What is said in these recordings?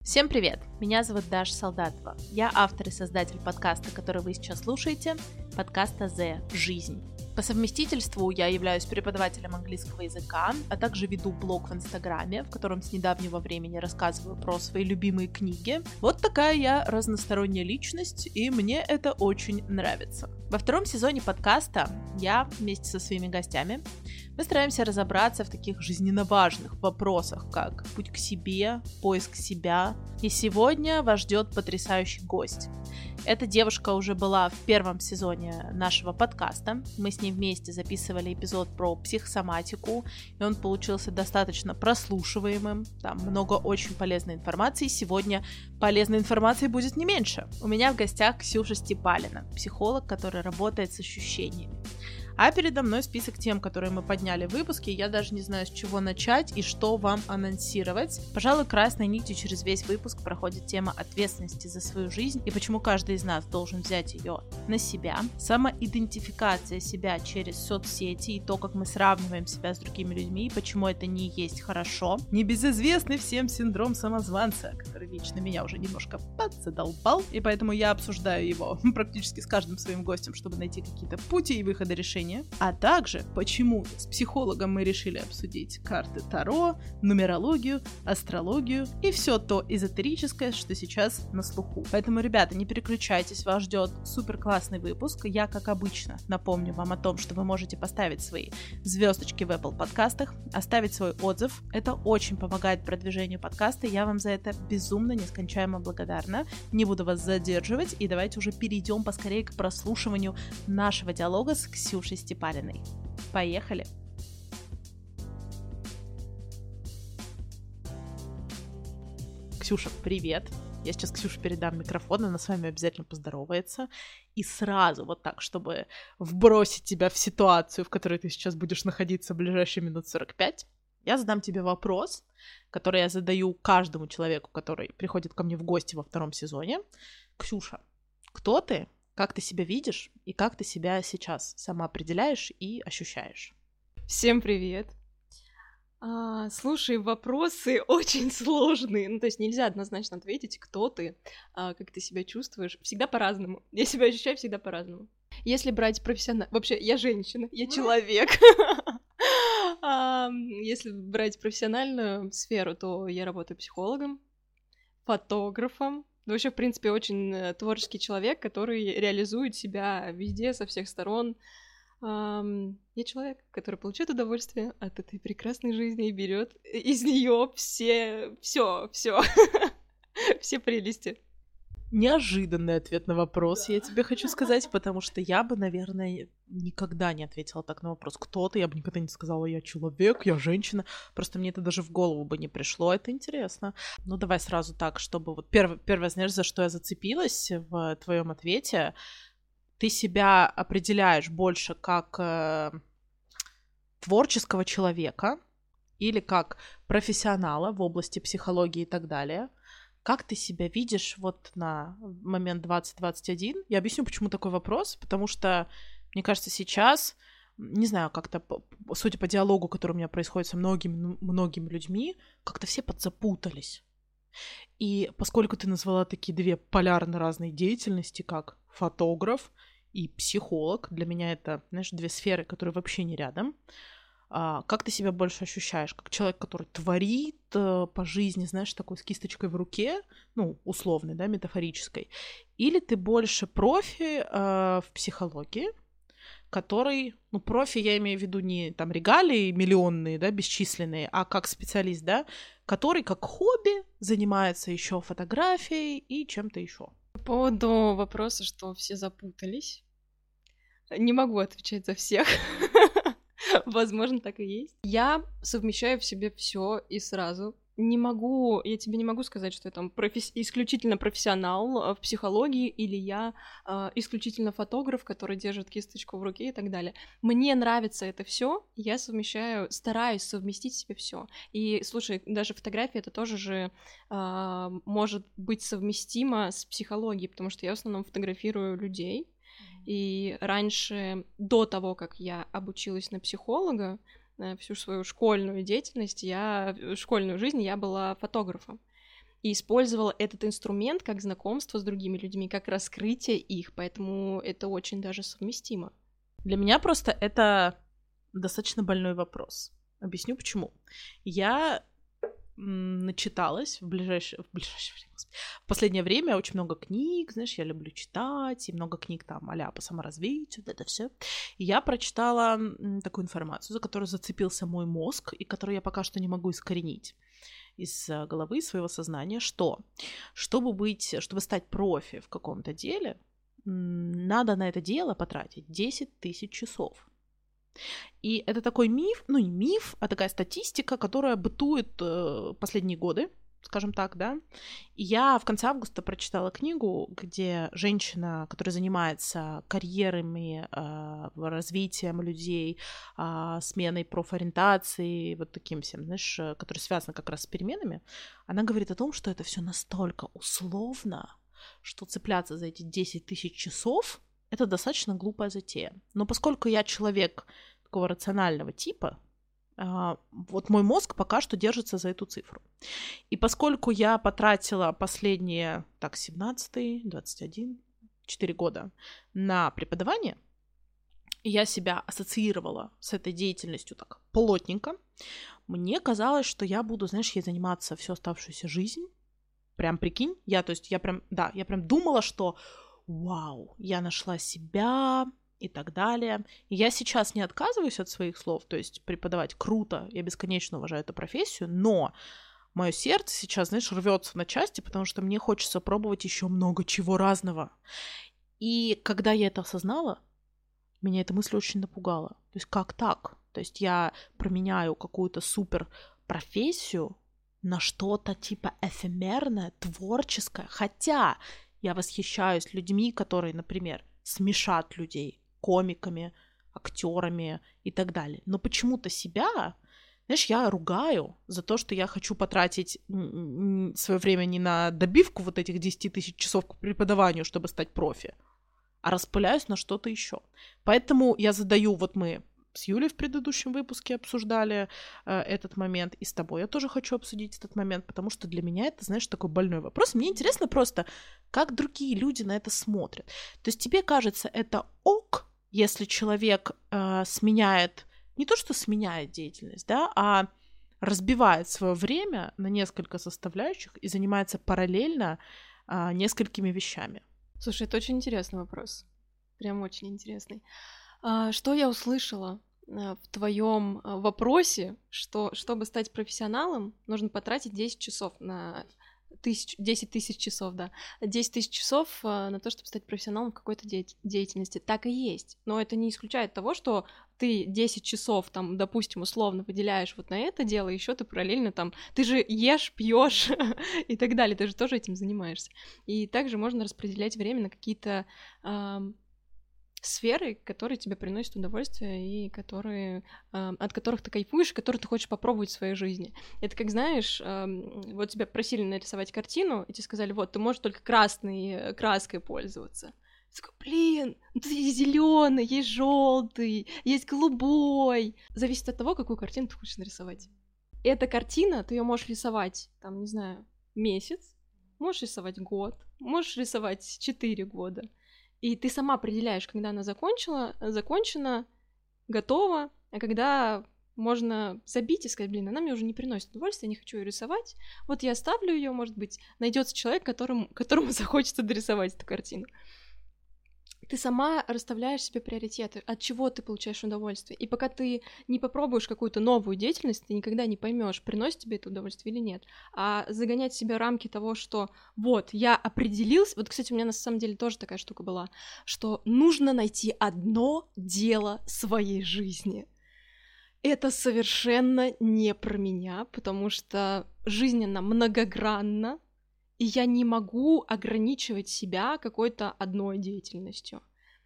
Всем привет! Меня зовут Даша Солдатова. Я автор и создатель подкаста, который вы сейчас слушаете, подкаста «The Жизнь». По совместительству я являюсь преподавателем английского языка, а также веду блог в Инстаграме, в котором с недавнего времени рассказываю про свои любимые книги. Вот такая я разносторонняя личность, и мне это очень нравится. Во втором сезоне подкаста я вместе со своими гостями мы стараемся разобраться в таких жизненно важных вопросах, как путь к себе, поиск себя. И сегодня вас ждет потрясающий гость. Эта девушка уже была в первом сезоне нашего подкаста. Мы с ней вместе записывали эпизод про психосоматику, и он получился достаточно прослушиваемым. Там много очень полезной информации. Сегодня полезной информации будет не меньше. У меня в гостях Ксюша Степалина, психолог, который работает с ощущениями. А передо мной список тем, которые мы подняли в выпуске. Я даже не знаю, с чего начать и что вам анонсировать. Пожалуй, красной нитью через весь выпуск проходит тема ответственности за свою жизнь и почему каждый из нас должен взять ее на себя. Самоидентификация себя через соцсети и то, как мы сравниваем себя с другими людьми, и почему это не есть хорошо. Небезызвестный всем синдром самозванца, который лично меня уже немножко подзадолбал, и поэтому я обсуждаю его практически с каждым своим гостем, чтобы найти какие-то пути и выходы решения. А также, почему с психологом мы решили обсудить карты Таро, нумерологию, астрологию и все то эзотерическое, что сейчас на слуху. Поэтому, ребята, не переключайтесь, вас ждет супер классный выпуск. Я, как обычно, напомню вам о том, что вы можете поставить свои звездочки в Apple подкастах, оставить свой отзыв. Это очень помогает продвижению подкаста, я вам за это безумно, нескончаемо благодарна. Не буду вас задерживать, и давайте уже перейдем поскорее к прослушиванию нашего диалога с Ксюшей Степалиной. Поехали! Ксюша, привет! Я сейчас Ксюше передам микрофон, она с вами обязательно поздоровается. И сразу вот так, чтобы вбросить тебя в ситуацию, в которой ты сейчас будешь находиться в ближайшие минут 45, я задам тебе вопрос, который я задаю каждому человеку, который приходит ко мне в гости во втором сезоне. Ксюша, кто ты? Как ты себя видишь и как ты себя сейчас сама определяешь и ощущаешь? Всем привет! Слушай, вопросы очень сложные. Ну, то есть нельзя однозначно ответить, кто ты, как ты себя чувствуешь. Всегда по-разному. Я себя ощущаю всегда по-разному. Если брать профессионально... Вообще, я женщина, я человек. Если брать профессиональную сферу, то я работаю психологом, фотографом. Вообще, в принципе, очень творческий человек, который реализует себя везде, со всех сторон. Я человек, который получает удовольствие от этой прекрасной жизни и берет из нее все прелести. Неожиданный ответ на вопрос, я тебе хочу сказать, потому что я бы, наверное, никогда не ответила так на вопрос. Кто ты? Я бы никогда не сказала, я человек, я женщина. Просто мне это даже в голову бы не пришло. Это интересно. Ну, давай сразу так, чтобы вот первое, знаешь, за что я зацепилась в твоем ответе. Ты себя определяешь больше как творческого человека или как профессионала в области психологии и так далее. Как ты себя видишь вот на момент 2021? Я объясню, почему такой вопрос, потому что, мне кажется, сейчас, не знаю, как-то, судя по диалогу, который у меня происходит со многими людьми, как-то все подзапутались. И поскольку ты назвала такие две полярно разные деятельности, как фотограф и психолог, для меня это, знаешь, две сферы, которые вообще не рядом. Как ты себя больше ощущаешь? Как человек, который творит по жизни, знаешь, такой с кисточкой в руке, ну, условной, да, метафорической? Или ты больше профи в психологии, который, ну, профи, я имею в виду не там регалии миллионные, да, бесчисленные, а как специалист, да, который как хобби занимается еще фотографией и чем-то еще. По поводу вопроса, что все запутались, не могу отвечать за всех. Возможно, так и есть. Я совмещаю в себе все и сразу. Я тебе не могу сказать, что я там исключительно профессионал в психологии, или я исключительно фотограф, который держит кисточку в руке и так далее. Мне нравится это все, я стараюсь совместить в себе все. И слушай, даже фотография это тоже же может быть совместимо с психологией, потому что я в основном фотографирую людей. И раньше, до того, как я обучилась на психолога, всю свою школьную деятельность, школьную жизнь я была фотографом. и использовала этот инструмент как знакомство с другими людьми, как раскрытие их, поэтому это очень даже совместимо. Для меня просто это достаточно больной вопрос. Объясню почему. Я начиталась в последнее время очень много книг, знаешь, я люблю читать, и много книг там а-ля по саморазвитию, вот это все. И я прочитала такую информацию, за которую зацепился мой мозг, и которую я пока что не могу искоренить из головы, своего сознания, что чтобы стать профи в каком-то деле, надо на это дело потратить 10 тысяч часов. И это такой миф, ну не миф, а такая статистика, которая бытует последние годы, скажем так, да. И я в конце августа прочитала книгу, где женщина, которая занимается карьерами, развитием людей, сменой профориентации, вот таким всем, знаешь, который связан как раз с переменами, она говорит о том, что это все настолько условно, что цепляться за эти 10 тысяч часов — это достаточно глупая затея. Но поскольку я человек такого рационального типа, вот мой мозг пока что держится за эту цифру. И поскольку я потратила последние, 17, 21, 4 года на преподавание, и я себя ассоциировала с этой деятельностью так плотненько, мне казалось, что я буду, знаешь, ей заниматься всю оставшуюся жизнь. Прям прикинь, я прям думала, что вау, я нашла себя и так далее. И я сейчас не отказываюсь от своих слов, то есть преподавать круто, я бесконечно уважаю эту профессию, но мое сердце сейчас, знаешь, рвется на части, потому что мне хочется пробовать еще много чего разного. И когда я это осознала, меня эта мысль очень напугала. То есть как так? То есть я променяю какую-то супер профессию на что-то типа эфемерное, творческое, хотя я восхищаюсь людьми, которые, например, смешат людей, комиками, актерами и так далее. Но почему-то себя, знаешь, я ругаю за то, что я хочу потратить свое время не на добивку вот этих 10 тысяч часов к преподаванию, чтобы стать профи, а распыляюсь на что-то еще. Поэтому я задаю, вот мы с Юлей в предыдущем выпуске обсуждали этот момент, и с тобой я тоже хочу обсудить этот момент, потому что для меня это, знаешь, такой больной вопрос. Мне интересно просто, как другие люди на это смотрят. То есть тебе кажется, это ок, если человек сменяет, не то что сменяет деятельность, да, а разбивает свое время на несколько составляющих и занимается параллельно несколькими вещами. Слушай, это очень интересный вопрос. Прям очень интересный. Что я услышала в твоем вопросе, что чтобы стать профессионалом, нужно потратить 10 часов на 10 тысяч часов, да. 10 тысяч часов на то, чтобы стать профессионалом в какой-то деятельности. Так и есть. Но это не исключает того, что ты 10 часов, там, допустим, условно выделяешь вот на это дело, еще ты параллельно там, ты же ешь, пьешь и так далее, ты же тоже этим занимаешься. И также можно распределять время на какие-то сферы, которые тебе приносят удовольствие и которые, от которых ты кайфуешь, которые ты хочешь попробовать в своей жизни. Это как, знаешь, вот тебя просили нарисовать картину, и тебе сказали, вот, ты можешь только красной краской пользоваться. Ты такой, блин, ну тут есть зеленый, есть желтый, есть голубой. Зависит от того, какую картину ты хочешь нарисовать. Эта картина, ты ее можешь рисовать, там, не знаю, месяц, можешь рисовать год, можешь рисовать 4 года. И ты сама определяешь, когда она закончена, готова, а когда можно забить и сказать, блин, она мне уже не приносит удовольствия, я не хочу ее рисовать. Вот я оставлю ее, может быть, найдется человек, которому захочется дорисовать эту картину. Ты сама расставляешь себе приоритеты, от чего ты получаешь удовольствие. И пока ты не попробуешь какую-то новую деятельность, ты никогда не поймешь, приносит тебе это удовольствие или нет. А загонять себе рамки того, что вот, я определился... Вот, кстати, у меня на самом деле тоже такая штука была, что нужно найти одно дело своей жизни. Это совершенно не про меня, потому что жизнь, она многогранна, и я не могу ограничивать себя какой-то одной деятельностью.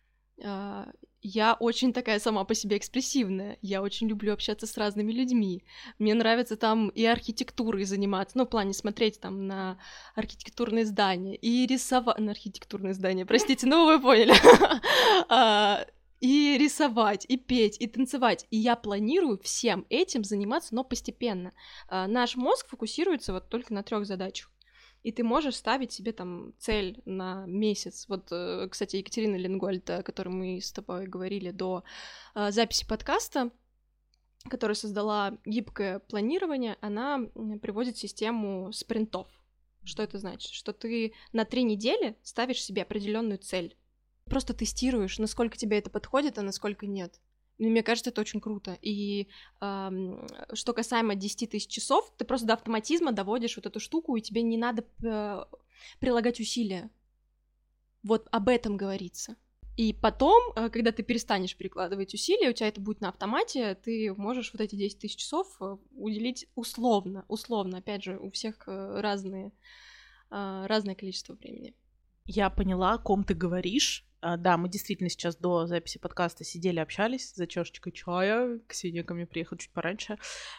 Я очень такая сама по себе экспрессивная. Я очень люблю общаться с разными людьми. Мне нравится там и архитектурой заниматься, ну, в плане смотреть там на архитектурные здания, и рисовать... На архитектурные здания, простите, ну вы поняли. И рисовать, и петь, и танцевать. И я планирую всем этим заниматься, но постепенно. Наш мозг фокусируется вот только на 3 задачах. И ты можешь ставить себе там цель на месяц. Вот, кстати, Екатерина Ленгольд, о которой мы с тобой говорили до записи подкаста, которая создала гибкое планирование, она приводит систему спринтов. Что это значит? Что ты на 3 недели ставишь себе определенную цель. Просто тестируешь, насколько тебе это подходит, а насколько нет. И мне кажется, это очень круто. И что касаемо 10 тысяч часов, ты просто до автоматизма доводишь вот эту штуку, и тебе не надо прилагать усилия. Вот об этом говорится. И потом, когда ты перестанешь перекладывать усилия, у тебя это будет на автомате, ты можешь вот эти 10 тысяч часов уделить условно, опять же, у всех разное количество времени. Я поняла, о ком ты говоришь. Да, мы действительно сейчас до записи подкаста сидели, общались за чашечкой чая. Ксения ко мне приехала чуть пораньше.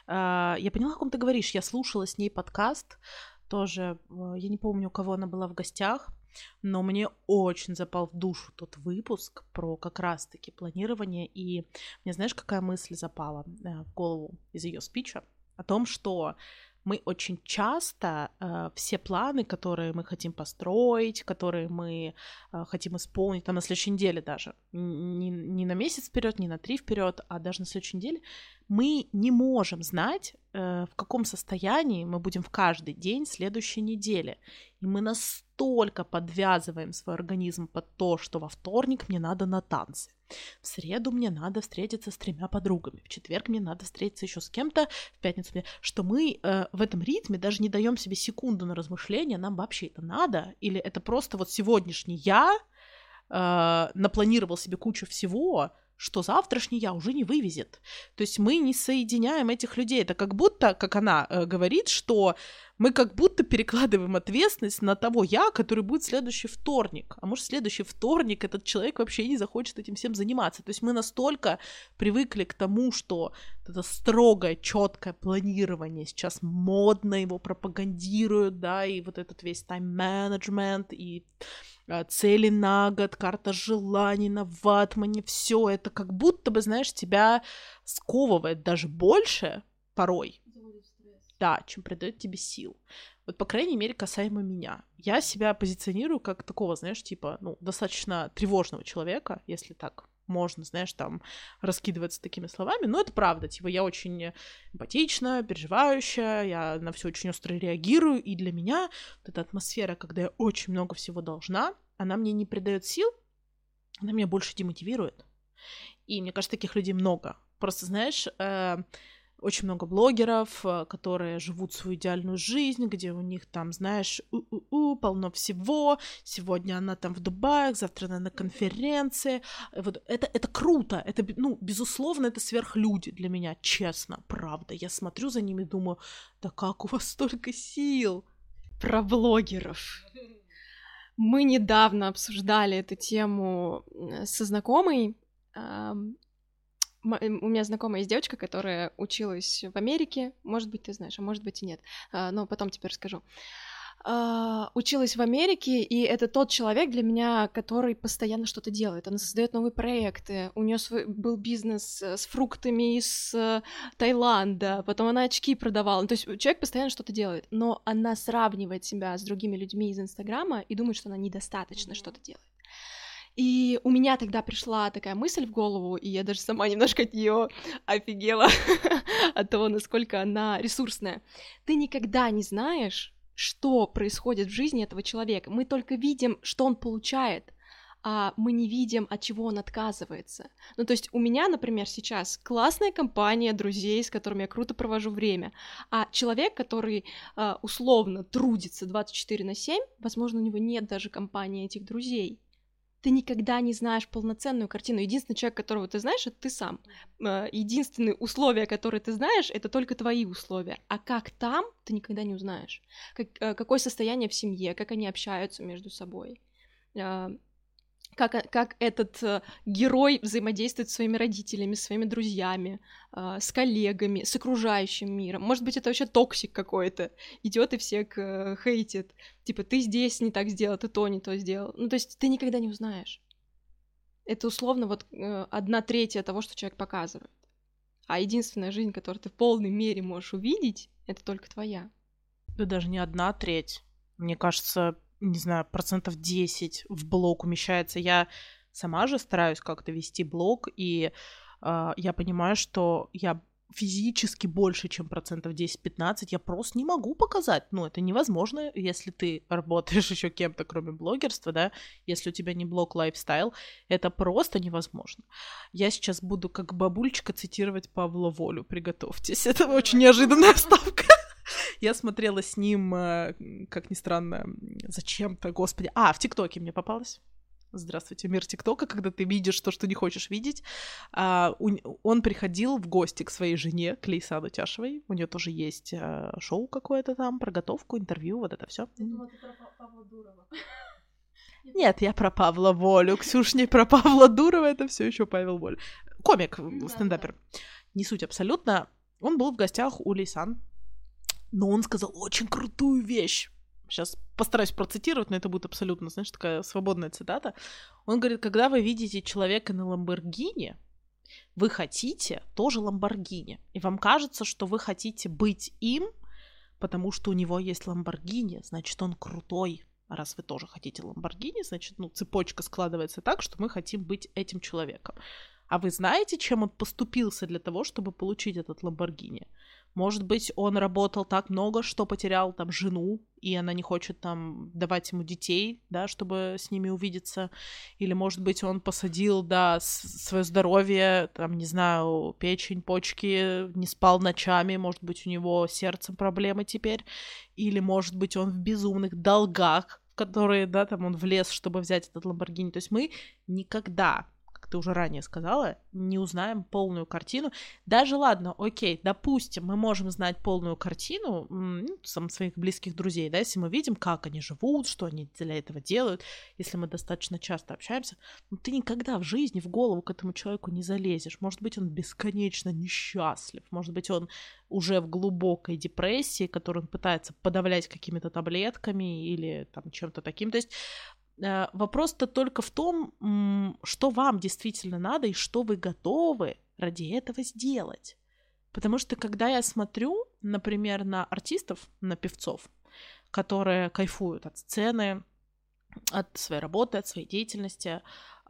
Я поняла, о ком ты говоришь. Я слушала с ней подкаст тоже. Я не помню, у кого она была в гостях, но мне очень запал в душу тот выпуск про как раз-таки планирование. И мне, знаешь, какая мысль запала в голову из ее спича? О том, что мы очень часто все планы, которые мы хотим построить, которые мы хотим исполнить, там на следующей неделе даже, не на месяц вперед, не на 3 вперед, а даже на следующей неделе, мы не можем знать, в каком состоянии мы будем в каждый день следующей недели. И мы настолько подвязываем свой организм под то, что во вторник мне надо на танцы, в среду мне надо встретиться с 3 подругами, в четверг мне надо встретиться еще с кем-то, в пятницу мне... Что мы в этом ритме даже не даем себе секунду на размышление, нам вообще это надо, или это просто вот сегодняшний я напланировал себе кучу всего, что завтрашний я уже не вывезет. То есть мы не соединяем этих людей. Это как будто, как она говорит, что мы как будто перекладываем ответственность на того я, который будет в следующий вторник. А может, в следующий вторник этот человек вообще не захочет этим всем заниматься. То есть мы настолько привыкли к тому, что это строгое, четкое планирование, сейчас модно его пропагандируют, да, и вот этот весь тайм-менеджмент, и цели на год, карта желаний на ватмане, все это как будто бы, знаешь, тебя сковывает даже больше порой, да, чем придает тебе сил. Вот, по крайней мере, касаемо меня. Я себя позиционирую как такого, знаешь, типа, ну, достаточно тревожного человека, если так можно, знаешь, там, раскидываться такими словами, но это правда, типа, я очень эмпатична, переживающая, я на все очень остро реагирую, и для меня вот эта атмосфера, когда я очень много всего должна, она мне не придает сил, она меня больше демотивирует. И мне кажется, таких людей много. Просто, знаешь, очень много блогеров, которые живут свою идеальную жизнь, где у них там, знаешь, полно всего. Сегодня она там в Дубае, завтра она на конференции. Вот это круто. Это, ну, безусловно, это сверхлюди для меня, честно, правда. Я смотрю за ними и думаю, да как у вас столько сил? Про блогеров. Мы недавно обсуждали эту тему со знакомой. У меня знакомая есть девочка, которая училась в Америке, может быть, ты знаешь, а может быть и нет, но потом тебе расскажу. Училась в Америке, и это тот человек для меня, который постоянно что-то делает. Она создает новые проекты. У нее был бизнес с фруктами из Таиланда, потом она очки продавала. То есть человек постоянно что-то делает, но она сравнивает себя с другими людьми из Инстаграма и думает, что она недостаточно что-то делает. И у меня тогда пришла такая мысль в голову, и я даже сама немножко от нее офигела, от того, насколько она ресурсная. Ты никогда не знаешь, что происходит в жизни этого человека. Мы только видим, что он получает, а мы не видим, от чего он отказывается. Ну, то есть у меня, например, сейчас классная компания друзей, с которыми я круто провожу время, а человек, который условно трудится 24/7, возможно, у него нет даже компании этих друзей. Ты никогда не знаешь полноценную картину. Единственный человек, которого ты знаешь, это ты сам. Единственные условия, которые ты знаешь, это только твои условия. А как там, ты никогда не узнаешь. Какое состояние в семье, как они общаются между собой. Как этот герой взаимодействует с своими родителями, с своими друзьями, с коллегами, с окружающим миром. Может быть, это вообще токсик какой-то. Идет и всех хейтит. Типа, ты здесь не так сделал, ты то не то сделал. Ну, то есть ты никогда не узнаешь. Это условно вот 1/3 того, что человек показывает. А единственная жизнь, которую ты в полной мере можешь увидеть, это только твоя. Да даже не 1/3. Мне кажется, не знаю, 10% в блог умещается. Я сама же стараюсь как-то вести блог, и я понимаю, что я физически больше, чем 10-15% я просто не могу показать. Ну, это невозможно, если ты работаешь еще кем-то, кроме блогерства, да, если у тебя не блог лайфстайл, это просто невозможно. Я сейчас буду как бабульчика цитировать Павла Волю, приготовьтесь, это очень неожиданная вставка. Я смотрела с ним, как ни странно, зачем-то, господи, в ТикТоке мне попалось. Здравствуйте, мир ТикТока, когда ты видишь то, что не хочешь видеть. Он приходил в гости к своей жене, к Лейсан Утяшевой. У нее тоже есть шоу какое-то там, про готовку, интервью, вот это все. Я думала, ты про Павла Дурова. Нет, я про Павла Волю. Ксюш, не про Павла Дурова, это все еще Павел Воль. Комик, стендапер. Не суть абсолютно. Он был в гостях у Лейсан, но он сказал очень крутую вещь. Сейчас постараюсь процитировать, но это будет абсолютно, знаешь, такая свободная цитата. Он говорит, когда вы видите человека на Ламборгини, вы хотите тоже Ламборгини. И вам кажется, что вы хотите быть им, потому что у него есть Ламборгини, значит, он крутой. А раз вы тоже хотите Ламборгини, значит, цепочка складывается так, что мы хотим быть этим человеком. А вы знаете, чем он поступился для того, чтобы получить этот Ламборгини? Может быть, он работал так много, что потерял там жену, и она не хочет там давать ему детей, да, чтобы с ними увидеться. Или, может быть, он посадил, да, свое здоровье, там, не знаю, печень, почки, не спал ночами, может быть, у него с сердцем проблемы теперь. Или, может быть, он в безумных долгах, в которые, да, там он влез, чтобы взять этот Ламборгини. То есть мы никогда, ты уже ранее сказала, не узнаем полную картину. Даже, ладно, окей, допустим, мы можем знать полную картину своих близких друзей, да, если мы видим, как они живут, что они для этого делают, если мы достаточно часто общаемся, но ты никогда в жизни в голову к этому человеку не залезешь. Может быть, он бесконечно несчастлив, может быть, он уже в глубокой депрессии, которую он пытается подавлять какими-то таблетками или там чем-то таким. То есть вопрос-то только в том, что вам действительно надо и что вы готовы ради этого сделать. Потому что когда я смотрю, например, на артистов, на певцов, которые кайфуют от сцены, от своей работы, от своей деятельности,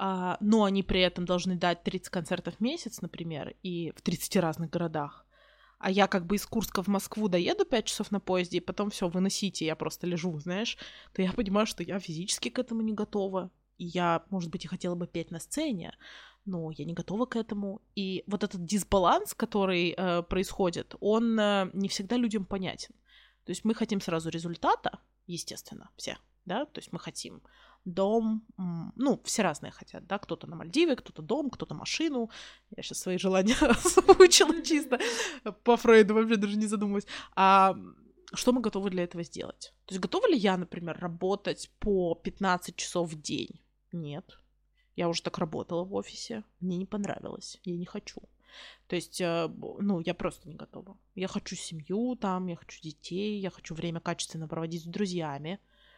но они при этом должны дать 30 концертов в месяц, например, и в 30 разных городах, а я как бы из Курска в Москву доеду 5 часов на поезде, и потом все, выносите, я просто лежу, знаешь, то я понимаю, что я физически к этому не готова. И я, может быть, и хотела бы петь на сцене, но я не готова к этому. И вот этот дисбаланс, который происходит, он не всегда людям понятен. То есть мы хотим сразу результата, естественно, все, да, то есть мы хотим дом, все разные хотят, да, кто-то на Мальдивы, кто-то дом, кто-то машину. Я сейчас свои желания озвучила чисто по Фрейду, вообще даже не задумываясь. А что мы готовы для этого сделать? То есть готова ли я, например, работать по 15 часов в день? Нет. Я уже так работала в офисе, мне не понравилось, я не хочу. То есть, я просто не готова. Я хочу семью там, я хочу детей, я хочу время качественно проводить с друзьями.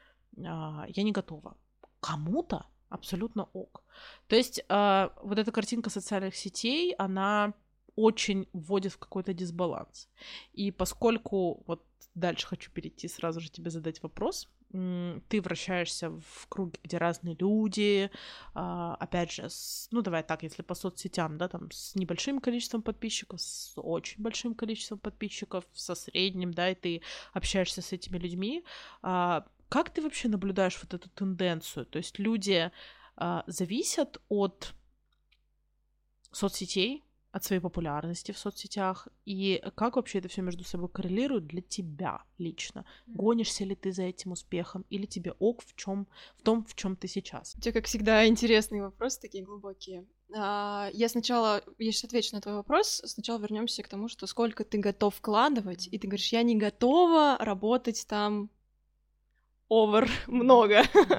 Я не готова. Кому-то абсолютно ок. То есть вот эта картинка социальных сетей, она очень вводит в какой-то дисбаланс. И поскольку, вот дальше хочу перейти, сразу же тебе задать вопрос, ты вращаешься в круге, где разные люди, опять же, давай так, если по соцсетям, да, там с небольшим количеством подписчиков, с очень большим количеством подписчиков, со средним, да, и ты общаешься с этими людьми, как ты вообще наблюдаешь вот эту тенденцию? То есть люди зависят от соцсетей, от своей популярности в соцсетях, и как вообще это все между собой коррелирует для тебя лично? Гонишься ли ты за этим успехом, или тебе ок в том, в чем ты сейчас? У тебя, как всегда, интересные вопросы, такие глубокие. Я сейчас отвечу на твой вопрос, сначала вернемся к тому, что сколько ты готов вкладывать, и ты говоришь, я не готова работать там много.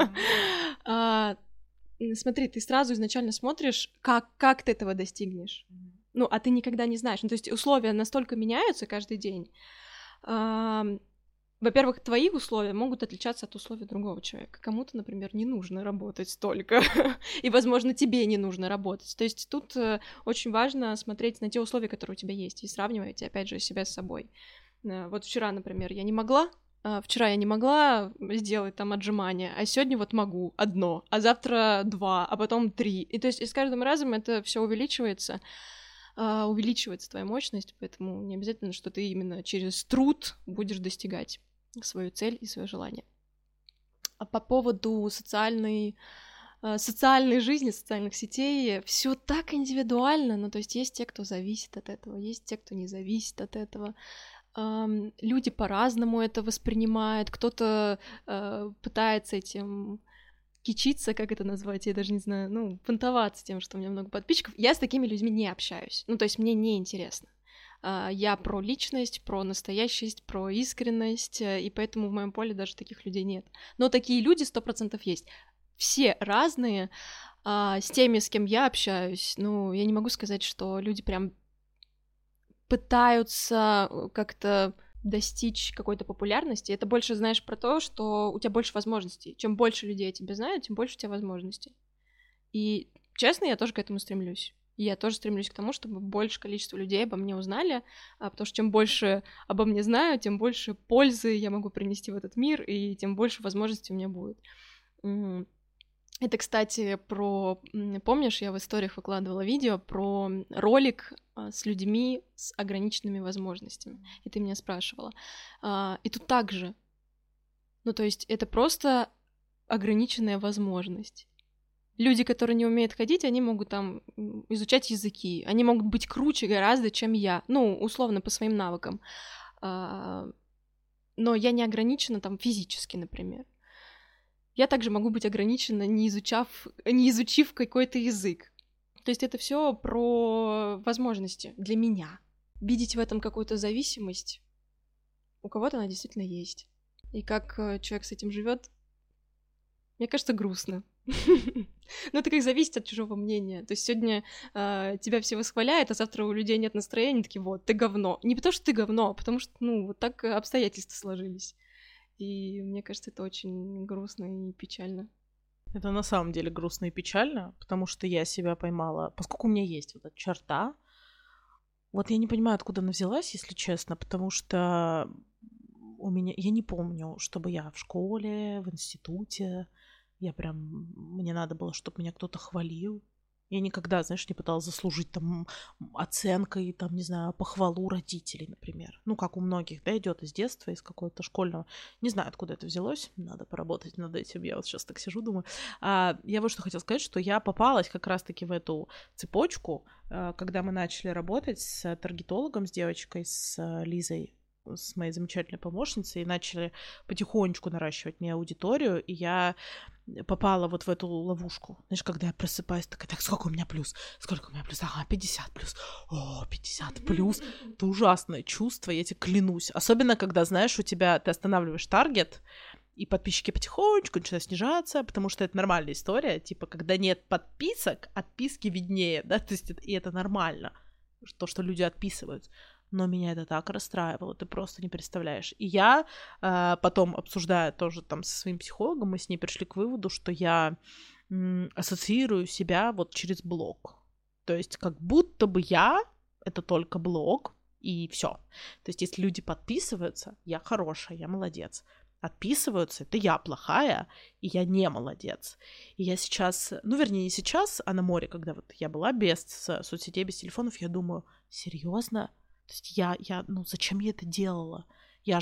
Смотри, ты сразу изначально смотришь, как ты этого достигнешь. А ты никогда не знаешь. То есть условия настолько меняются каждый день. Во-первых, твои условия могут отличаться от условий другого человека. Кому-то, например, не нужно работать столько, и, возможно, тебе не нужно работать. То есть тут очень важно смотреть на те условия, которые у тебя есть, и сравнивать, опять же, себя с собой. Вот вчера, например, я не могла Вчера я не могла сделать там отжимания, а сегодня вот могу одно, а завтра 2, а потом 3. И то есть и с каждым разом это все увеличивается твоя мощность, поэтому не обязательно, что ты именно через труд будешь достигать свою цель и свое желание. А по поводу социальной жизни, социальных сетей, все так индивидуально, ну, то есть есть те, кто зависит от этого, есть те, кто не зависит от этого. Люди по-разному это воспринимают, кто-то пытается этим кичиться, как это назвать, я даже не знаю, ну, понтоваться тем, что у меня много подписчиков. Я с такими людьми не общаюсь, ну, то есть мне не интересно. Я про личность, про настоящесть, про искренность, и поэтому в моем поле даже таких людей нет. Но такие люди 100% есть. Все разные. С теми, с кем я общаюсь, ну, я не могу сказать, что люди прям пытаются как-то достичь какой-то популярности. Это больше, знаешь, про то, что у тебя больше возможностей. Чем больше людей тебя знают, тем больше у тебя возможностей. И, честно, я тоже к этому стремлюсь. И я тоже стремлюсь к тому, чтобы больше количество людей обо мне узнали, потому что чем больше обо мне знаю, тем больше пользы я могу принести в этот мир, и тем больше возможностей у меня будет. Это, кстати, помнишь, я в историях выкладывала видео про ролик с людьми с ограниченными возможностями, и ты меня спрашивала. И тут так же. Ну, то есть это просто ограниченная возможность. Люди, которые не умеют ходить, они могут там изучать языки, они могут быть круче гораздо, чем я, ну, условно, по своим навыкам. Но я не ограничена там физически, например. Я также могу быть ограничена, не изучив какой-то язык. То есть это все про возможности для меня. Видеть в этом какую-то зависимость, у кого-то она действительно есть. И как человек с этим живет, мне кажется, грустно. Но это как зависит от чужого мнения. То есть сегодня тебя все восхваляют, а завтра у людей нет настроения, такие, вот, ты говно. Не потому что ты говно, а потому что, ну, вот так обстоятельства сложились. И мне кажется, это очень грустно и печально. Это на самом деле грустно и печально, потому что я себя поймала, поскольку у меня есть вот эта черта, вот я не понимаю, откуда она взялась, если честно, потому что я не помню, чтобы я в школе, в институте, мне надо было, чтобы меня кто-то хвалил. Я никогда, знаешь, не пыталась заслужить там оценкой, там, не знаю, похвалу родителей, например. Ну, как у многих, да, идет из детства, из какого-то школьного. Не знаю, откуда это взялось. Надо поработать над этим. Я вот сейчас так сижу, думаю. Я вот что хотела сказать, что я попалась как раз-таки в эту цепочку, когда мы начали работать с таргетологом, с девочкой, с Лизой, с моей замечательной помощницей, и начали потихонечку наращивать мне аудиторию, и я попала вот в эту ловушку. Знаешь, когда я просыпаюсь, такая, так, сколько у меня плюс? Сколько у меня плюс? Ага, 50 плюс. О, 50 плюс. Это ужасное чувство, я тебе клянусь. Особенно, когда, знаешь, ты останавливаешь таргет, и подписчики потихонечку начинают снижаться, потому что это нормальная история. Типа, когда нет подписок, отписки виднее, да, то есть и это нормально, то, что люди отписываются. Но меня это так расстраивало, ты просто не представляешь. И я потом, обсуждая тоже там со своим психологом, мы с ней пришли к выводу, что я ассоциирую себя вот через блог. То есть как будто бы я — это только блог, и все. То есть если люди подписываются, я хорошая, я молодец. Отписываются, это я плохая, и я не молодец. И я сейчас, вернее, не сейчас, а на море, когда вот я была без соцсетей, без телефонов, я думаю, серьезно? То есть зачем я это делала? Я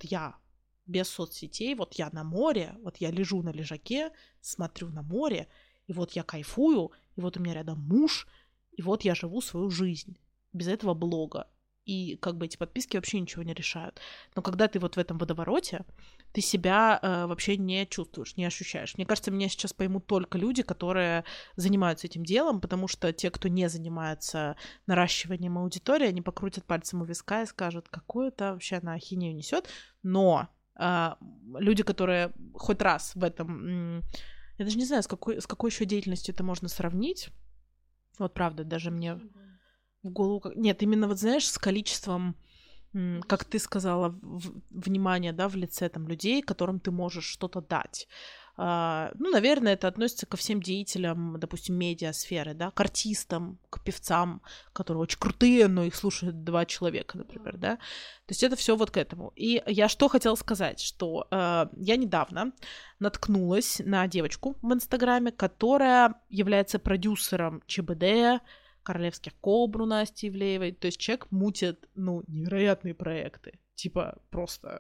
без соцсетей, вот я на море, вот я лежу на лежаке, смотрю на море, и вот я кайфую, и вот у меня рядом муж, и вот я живу свою жизнь без этого блога. И как бы эти подписки вообще ничего не решают. Но когда ты вот в этом водовороте, ты себя вообще не чувствуешь, не ощущаешь. Мне кажется, меня сейчас поймут только люди, которые занимаются этим делом, потому что те, кто не занимается наращиванием аудитории, они покрутят пальцем у виска и скажут, какую это вообще она ахинею несет. Но люди, которые хоть раз в этом... Я даже не знаю, с какой еще деятельностью это можно сравнить. Вот правда, даже мне... в голову... Нет, именно вот, знаешь, с количеством как ты сказала, внимание, да, в лице там людей, которым ты можешь что-то дать. Ну, наверное, это относится ко всем деятелям, допустим, медиасферы, да, к артистам, к певцам, которые очень крутые, но их слушают 2 человека, например, да. То есть это все вот к этому. И я что хотела сказать, что я недавно наткнулась на девочку в Инстаграме, которая является продюсером ЧБД, Королевских кобр у Насти Ивлеевой. То есть человек мутит, ну, невероятные проекты. Типа просто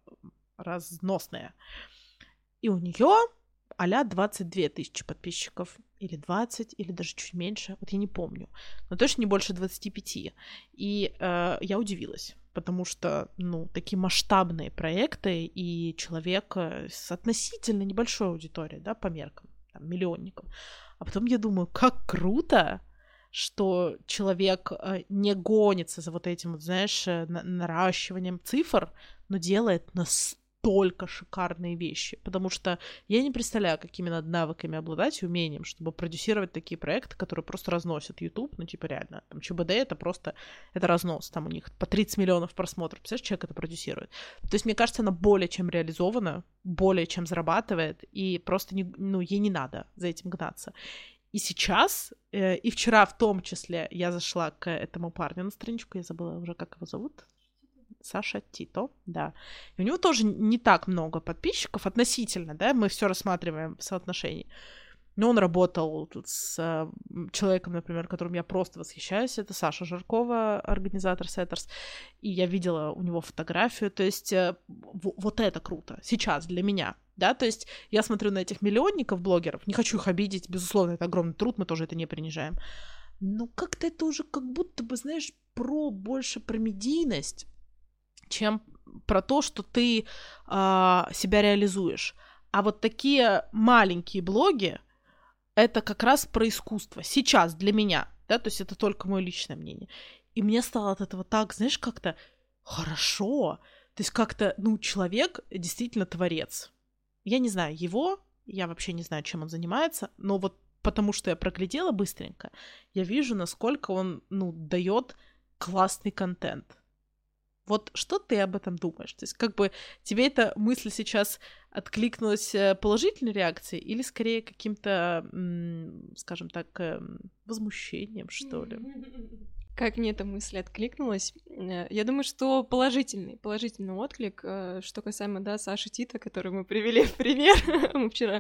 разносные. И у нее а-ля 22 тысячи подписчиков. Или 20, или даже чуть меньше. Вот я не помню. Но точно не больше 25. И я удивилась. Потому что, ну, такие масштабные проекты, и человек с относительно небольшой аудиторией, да, по меркам, там, миллионникам. А потом я думаю, как круто, что человек не гонится за вот этим, вот, знаешь, наращиванием цифр, но делает настолько шикарные вещи. Потому что я не представляю, какими надо навыками обладать и умением, чтобы продюсировать такие проекты, которые просто разносят YouTube. Ну, типа, реально. Там ЧБД это просто, это разнос. Там у них по 30 миллионов просмотров. Представляешь, человек это продюсирует. То есть, мне кажется, она более чем реализована, более чем зарабатывает, и просто, ну, ей не надо за этим гнаться. И сейчас, и вчера в том числе, я зашла к этому парню на страничку, я забыла уже, как его зовут. Саша Тито, да. И у него тоже не так много подписчиков относительно, да, мы все рассматриваем в соотношении. Но он работал тут с человеком, например, которым я просто восхищаюсь, это Саша Жаркова, организатор Setters, и я видела у него фотографию, то есть вот это круто сейчас для меня, да, то есть я смотрю на этих миллионников блогеров, не хочу их обидеть, безусловно, это огромный труд, мы тоже это не принижаем, но как-то это уже как будто бы, знаешь, больше про медийность, чем про то, что ты себя реализуешь. А вот такие маленькие блоги, это как раз про искусство. Сейчас для меня, да, то есть это только мое личное мнение. И мне стало от этого так, знаешь, как-то хорошо. То есть как-то, ну, человек действительно творец. Я не знаю его, я вообще не знаю, чем он занимается, но вот потому что я проглядела быстренько, я вижу, насколько он, ну, дает классный контент. Вот что ты об этом думаешь? То есть как бы тебе эта мысль сейчас откликнулась положительной реакцией или скорее каким-то, скажем так, возмущением, что ли? Как мне эта мысль откликнулась? Я думаю, что положительный отклик. Что касаемо, да, Саши Тита, который мы привели в пример. Мы вчера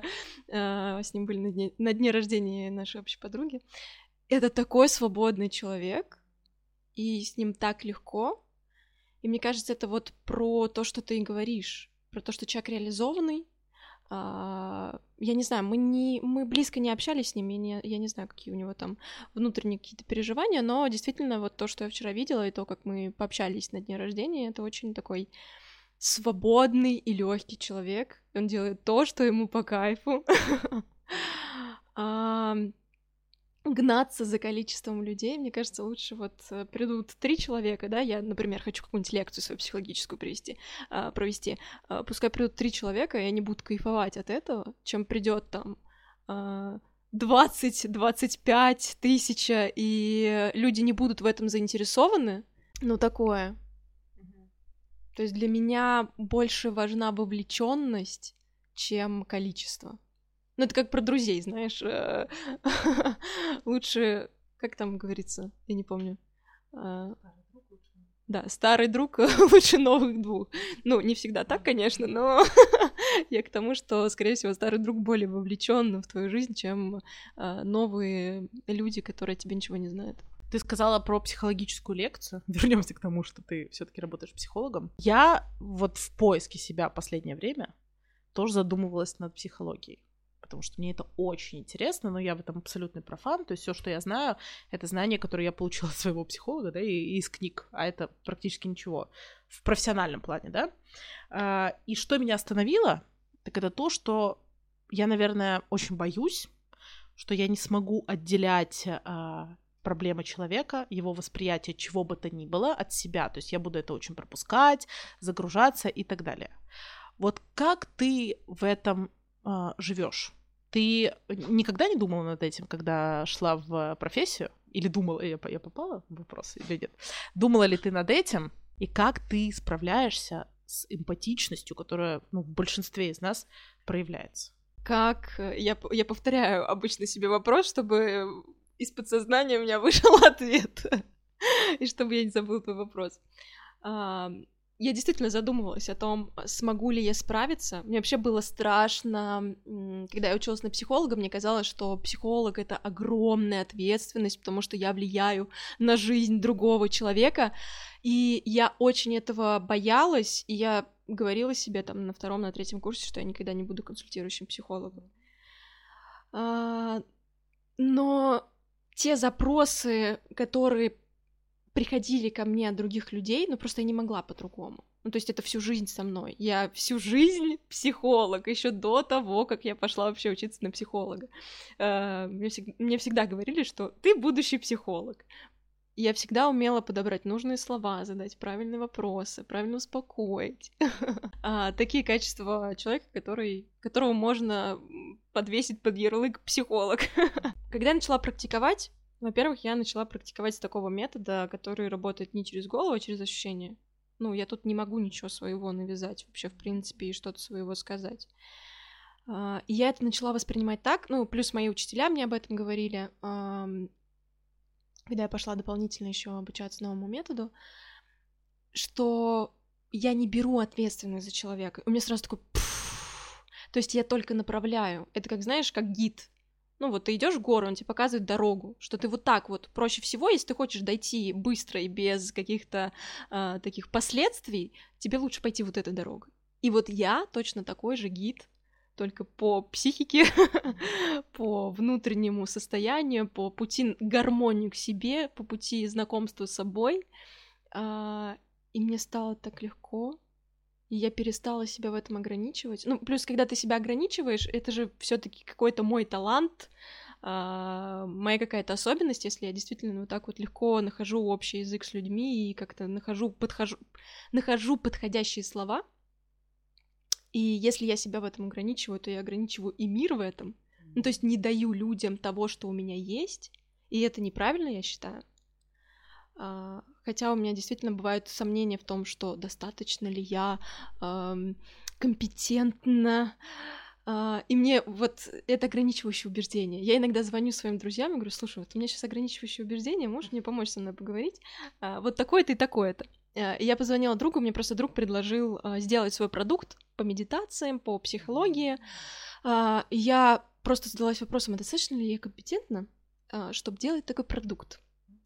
с ним были на дне рождения нашей общей подруги. Это такой свободный человек, и с ним так легко. И мне кажется, это вот про то, что ты говоришь, про то, что человек реализованный. Я не знаю, мы близко не общались с ним, я не знаю, какие у него там внутренние какие-то переживания, но действительно вот то, что я вчера видела, и то, как мы пообщались на дне рождения, это очень такой свободный и легкий человек. Он делает то, что ему по кайфу. Гнаться за количеством людей, мне кажется, лучше вот придут 3 человека, да, я, например, хочу какую-нибудь лекцию свою психологическую провести, пускай придут 3 человека, и они будут кайфовать от этого, чем придет там 20-25 тысяч, и люди не будут в этом заинтересованы, ну, такое. То есть для меня больше важна вовлеченность, чем количество. Ну, это как про друзей, знаешь. Лучше, как там говорится, я не помню. Да, старый друг лучше новых 2. Ну, не всегда так, конечно, но я к тому, что, скорее всего, старый друг более вовлечен в твою жизнь, чем новые люди, которые о тебе ничего не знают. Ты сказала про психологическую лекцию. Вернемся к тому, что ты все-таки работаешь психологом. Я вот в поиске себя последнее время тоже задумывалась над психологией. Потому что мне это очень интересно, но я в этом абсолютный профан, то есть все, что я знаю, это знания, которые я получила от своего психолога, да, и из книг, а это практически ничего в профессиональном плане, да. И что меня остановило, так это то, что я, наверное, очень боюсь, что я не смогу отделять проблемы человека, его восприятие чего бы то ни было от себя, то есть я буду это очень пропускать, загружаться и так далее. Вот как ты в этом живешь? Ты никогда не думала над этим, когда шла в профессию? Или думала, я попала в вопрос или нет? Думала ли ты над этим? И как ты справляешься с эмпатичностью, которая, ну, в большинстве из нас проявляется? Я повторяю обычно себе вопрос, чтобы из подсознания у меня вышел ответ, и чтобы я не забыл твой вопрос. Я действительно задумывалась о том, смогу ли я справиться. Мне вообще было страшно, когда я училась на психолога, мне казалось, что психолог — это огромная ответственность, потому что я влияю на жизнь другого человека, и я очень этого боялась, и я говорила себе там на 2-м, на 3-м курсе, что я никогда не буду консультирующим психологом. Но те запросы, которые приходили ко мне от других людей, но просто я не могла по-другому. Ну, то есть это всю жизнь со мной. Я всю жизнь психолог, еще до того, как я пошла вообще учиться на психолога. Мне всегда говорили, что ты будущий психолог. Я всегда умела подобрать нужные слова, задать правильные вопросы, правильно успокоить. Такие качества человека, которого можно подвесить под ярлык психолог. Когда я начала практиковать, во-первых, я начала практиковать такого метода, который работает не через голову, а через ощущения. Ну, я тут не могу ничего своего навязать вообще, в принципе, и что-то своего сказать. И я это начала воспринимать так, ну, плюс мои учителя мне об этом говорили, когда я пошла дополнительно еще обучаться новому методу, что я не беру ответственность за человека. У меня сразу такой то есть я только направляю. Это как, знаешь, как гид. Ну вот ты идешь в гору, он тебе показывает дорогу, что ты вот так вот проще всего, если ты хочешь дойти быстро и без каких-то таких последствий, тебе лучше пойти вот этой дорогой. И вот я точно такой же гид, только по психике, по внутреннему состоянию, по пути к гармонию к себе, по пути знакомства с собой. И мне стало так легко. И я перестала себя в этом ограничивать. Ну, плюс, когда ты себя ограничиваешь, это же все-таки какой-то мой талант, моя какая-то особенность, если я действительно вот так вот легко нахожу общий язык с людьми и как-то нахожу подходящие слова. И если я себя в этом ограничиваю, то я ограничиваю и мир в этом. Ну, то есть не даю людям того, что у меня есть. И это неправильно, я считаю. Хотя у меня действительно бывают сомнения в том, что достаточно ли я компетентна. И мне вот это ограничивающее убеждение. Я иногда звоню своим друзьям и говорю: слушай, вот у меня сейчас ограничивающее убеждение, можешь мне помочь со мной поговорить? Вот такое-то и такое-то. Я позвонила другу, мне просто друг предложил сделать свой продукт по медитациям, по психологии. Я просто задалась вопросом, а достаточно ли я компетентна, чтобы делать такой продукт?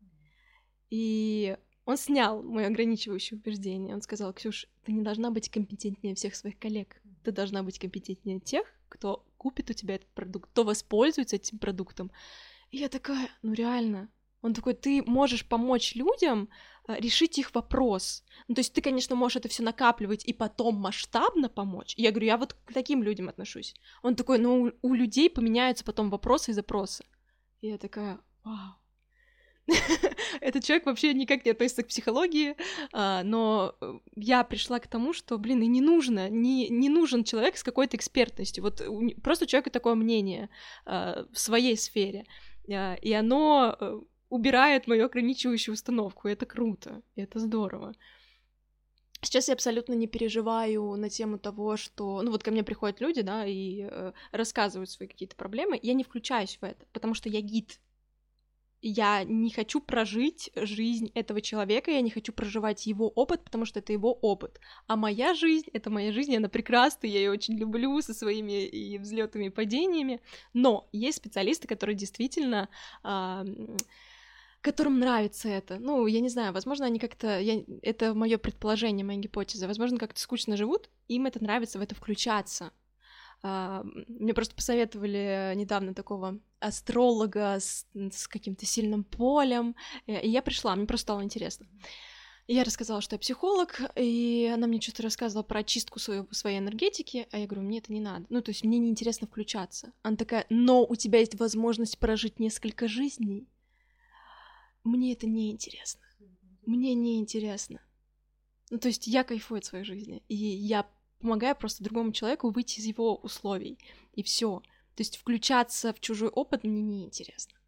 И он снял моё ограничивающее убеждение. Он сказал: Ксюш, ты не должна быть компетентнее всех своих коллег. Ты должна быть компетентнее тех, кто купит у тебя этот продукт, кто воспользуется этим продуктом. И я такая: ну реально. Он такой: ты можешь помочь людям решить их вопрос. Ну, то есть ты, конечно, можешь это все накапливать и потом масштабно помочь. И я говорю: я вот к таким людям отношусь. Он такой: ну, у людей поменяются потом вопросы и запросы. И я такая: вау. Этот человек вообще никак не относится к психологии, но я пришла к тому, что, блин, и не нужен человек с какой-то экспертностью. Вот просто у человека такое мнение в своей сфере, и оно убирает мою ограничивающую установку, и это круто, и это здорово. Сейчас я абсолютно не переживаю на тему того, что... Ну вот ко мне приходят люди, да, и рассказывают свои какие-то проблемы, я не включаюсь в это, потому что я гид. Я не хочу прожить жизнь этого человека, я не хочу проживать его опыт, потому что это его опыт. А моя жизнь — это моя жизнь, она прекрасная, я ее очень люблю со своими и взлетами, и падениями. Но есть специалисты, которые действительно... которым нравится это. Ну, я не знаю, возможно, они как-то... Это мое предположение, моя гипотеза. Возможно, как-то скучно живут, им это нравится в это включаться. Мне просто посоветовали недавно такого астролога с каким-то сильным полем, и я пришла, мне просто стало интересно. И я рассказала, что я психолог, и она мне что-то рассказывала про очистку своей энергетики, а я говорю: мне это не надо. Ну, то есть мне неинтересно включаться. Она такая: но у тебя есть возможность прожить несколько жизней. Мне это неинтересно. Мне неинтересно. Ну, то есть я кайфую от своей жизни, и я помогаю просто другому человеку выйти из его условий, и все. То есть включаться в чужой опыт мне неинтересно.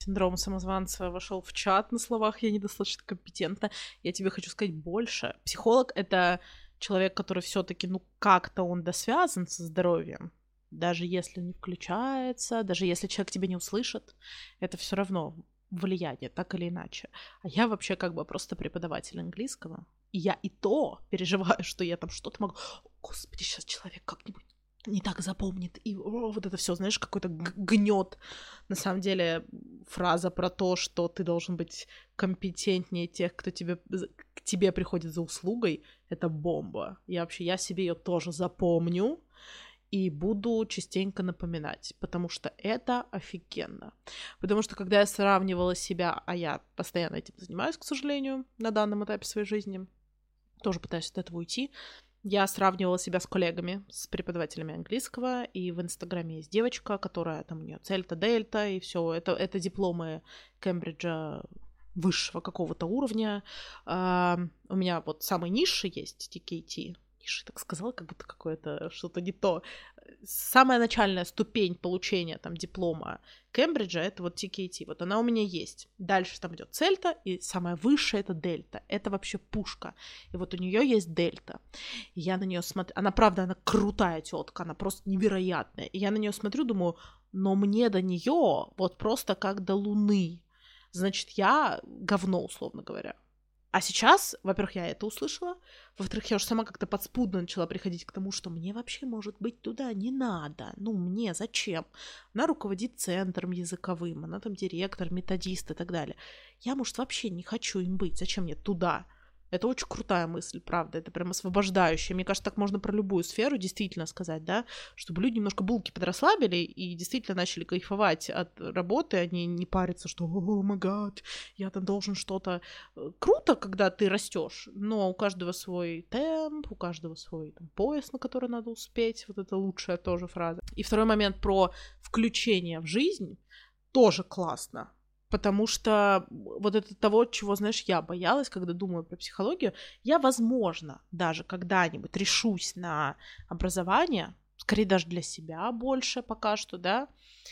синдрома самозванца вошел в чат на словах «я недостаточно компетентна». Я тебе хочу сказать больше. Психолог — это человек, который все-таки, как-то он досвязан со здоровьем. Даже если не включается, даже если человек тебя не услышит, это все равно влияние, так или иначе. А я вообще просто преподаватель английского. И я и то переживаю, что я там что-то могу... Господи, сейчас человек как-нибудь не так запомнит. И вот это все, знаешь, какой-то гнет. На самом деле, фраза про то, что ты должен быть компетентнее тех, кто к тебе приходит за услугой, это бомба. Я себе ее тоже запомню и буду частенько напоминать, потому что это офигенно. Потому что когда я сравнивала себя, а я постоянно этим занимаюсь, к сожалению, на данном этапе своей жизни, тоже пытаюсь от этого уйти, я сравнивала себя с коллегами, с преподавателями английского, и в Инстаграме есть девочка, которая там у нее Цельта, Дельта, и все это дипломы Кембриджа высшего какого-то уровня. У меня вот самый низший есть TKT. Так сказала, как будто какое-то что-то не то. Самая начальная ступень получения там диплома Кембриджа — это вот TKT. Вот она у меня есть. Дальше там идет Цельта, и самая высшая — это Дельта. Это вообще пушка. И вот у нее есть Дельта. И я на нее смотрю. Она, правда, она крутая тетка, она просто невероятная. И я на нее смотрю, думаю, но мне до нее вот просто как до Луны. Значит, я говно, условно говоря. А сейчас, во-первых, я это услышала, во-вторых, я уже сама как-то подспудно начала приходить к тому, что мне вообще, может быть, туда не надо. Мне зачем? Она руководит центром языковым, она там директор, методист и так далее. Я, может, вообще не хочу им быть. Зачем мне туда? Это очень крутая мысль, правда, это прям освобождающая. Мне кажется, так можно про любую сферу действительно сказать, да, чтобы люди немножко булки подрасслабили и действительно начали кайфовать от работы, они не парятся, что «О, май гад, я там должен что-то». Круто, когда ты растешь, но у каждого свой темп, у каждого свой пояс, на который надо успеть, вот это лучшая тоже фраза. И второй момент про включение в жизнь тоже классно. Потому что вот это того, чего, знаешь, я боялась, когда думаю про психологию, я, возможно, даже когда-нибудь решусь на образование, скорее даже для себя больше пока что, да,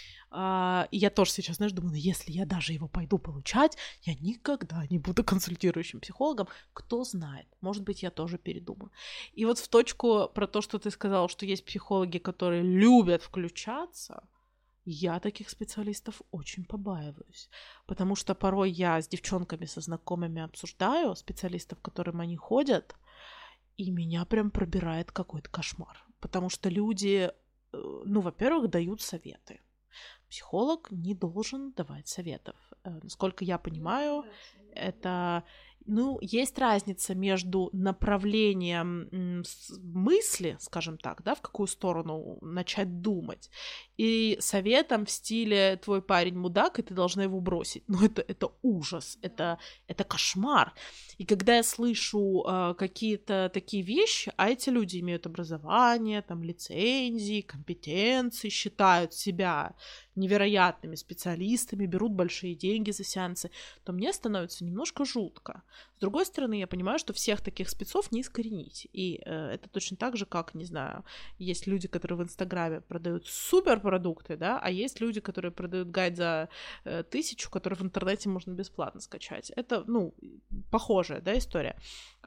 и я тоже сейчас, знаешь, думаю, если я даже его пойду получать, я никогда не буду консультирующим психологом, кто знает, может быть, я тоже передумаю. И вот в точку про то, что ты сказала, что есть психологи, которые любят включаться, я таких специалистов очень побаиваюсь, потому что порой я с девчонками, со знакомыми обсуждаю специалистов, к которым они ходят, и меня прям пробирает какой-то кошмар, потому что люди, во-первых, дают советы. Психолог не должен давать советов. Насколько я понимаю, это... есть разница между направлением мысли, скажем так, да, в какую сторону начать думать, и советом в стиле «твой парень мудак, и ты должна его бросить». Это ужас, это кошмар. И когда я слышу какие-то такие вещи, а эти люди имеют образование, там, лицензии, компетенции, считают себя невероятными специалистами, берут большие деньги за сеансы, то мне становится немножко жутко. С другой стороны, я понимаю, что всех таких спецов не искоренить. И это точно так же, как, не знаю, есть люди, которые в Инстаграме продают суперпродукты, да, а есть люди, которые продают гайд за 1000, который в интернете можно бесплатно скачать. Это, похожая, да, история.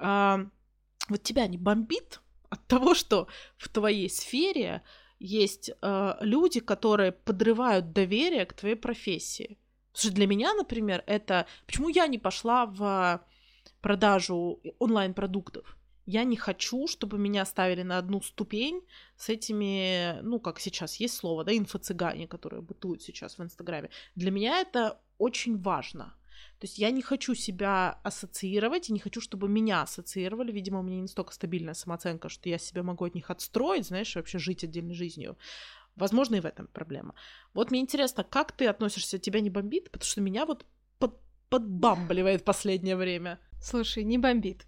Вот тебя не бомбит от того, что в твоей сфере есть люди, которые подрывают доверие к твоей профессии? Потому что для меня, например, это... Почему я не пошла в продажу онлайн-продуктов? Я не хочу, чтобы меня ставили на одну ступень с этими, как сейчас есть слово, да, инфо-цыгане, которые бытуют сейчас в Инстаграме. Для меня это очень важно. То есть я не хочу себя ассоциировать, и не хочу, чтобы меня ассоциировали. Видимо, у меня не настолько стабильная самооценка, что я себя могу от них отстроить, знаешь, вообще жить отдельной жизнью. Возможно, и в этом проблема. Вот мне интересно, как ты относишься, тебя не бомбит? Потому что меня вот подбамбливает в последнее время. Слушай, не бомбит.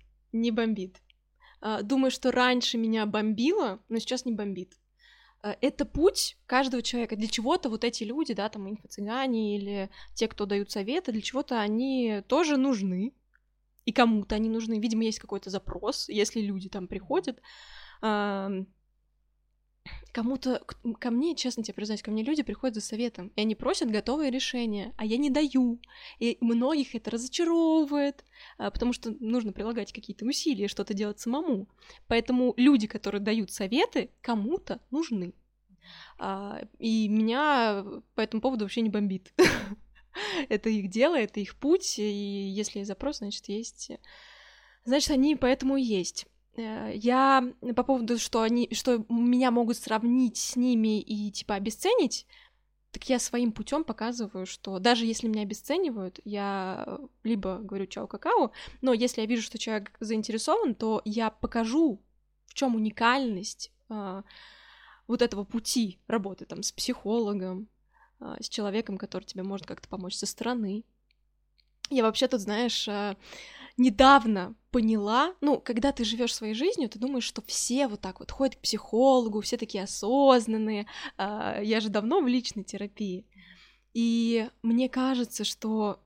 Думаю, что раньше меня бомбило, но сейчас не бомбит. Это путь каждого человека. Для чего-то вот эти люди, да, там инфо-цыгане или те, кто дают советы, для чего-то они тоже нужны. И кому-то они нужны. Видимо, есть какой-то запрос, если люди там приходят. ко мне, честно тебе признаюсь, ко мне люди приходят за советом, и они просят готовые решения, а я не даю. И многих это разочаровывает, потому что нужно прилагать какие-то усилия, что-то делать самому. Поэтому люди, которые дают советы, кому-то нужны. И меня по этому поводу вообще не бомбит. Это их дело, это их путь, и если есть запрос, значит, есть... Значит, они поэтому и есть. Я по поводу, что меня могут сравнить с ними и, типа, обесценить, так я своим путем показываю, что даже если меня обесценивают, я либо говорю чао-какао, но если я вижу, что человек заинтересован, то я покажу, в чем уникальность вот этого пути работы там с психологом, с человеком, который тебе может как-то помочь со стороны. Я вообще тут, знаешь, недавно поняла, когда ты живешь своей жизнью, ты думаешь, что все вот так вот ходят к психологу, все такие осознанные. Я же давно в личной терапии. И мне кажется, что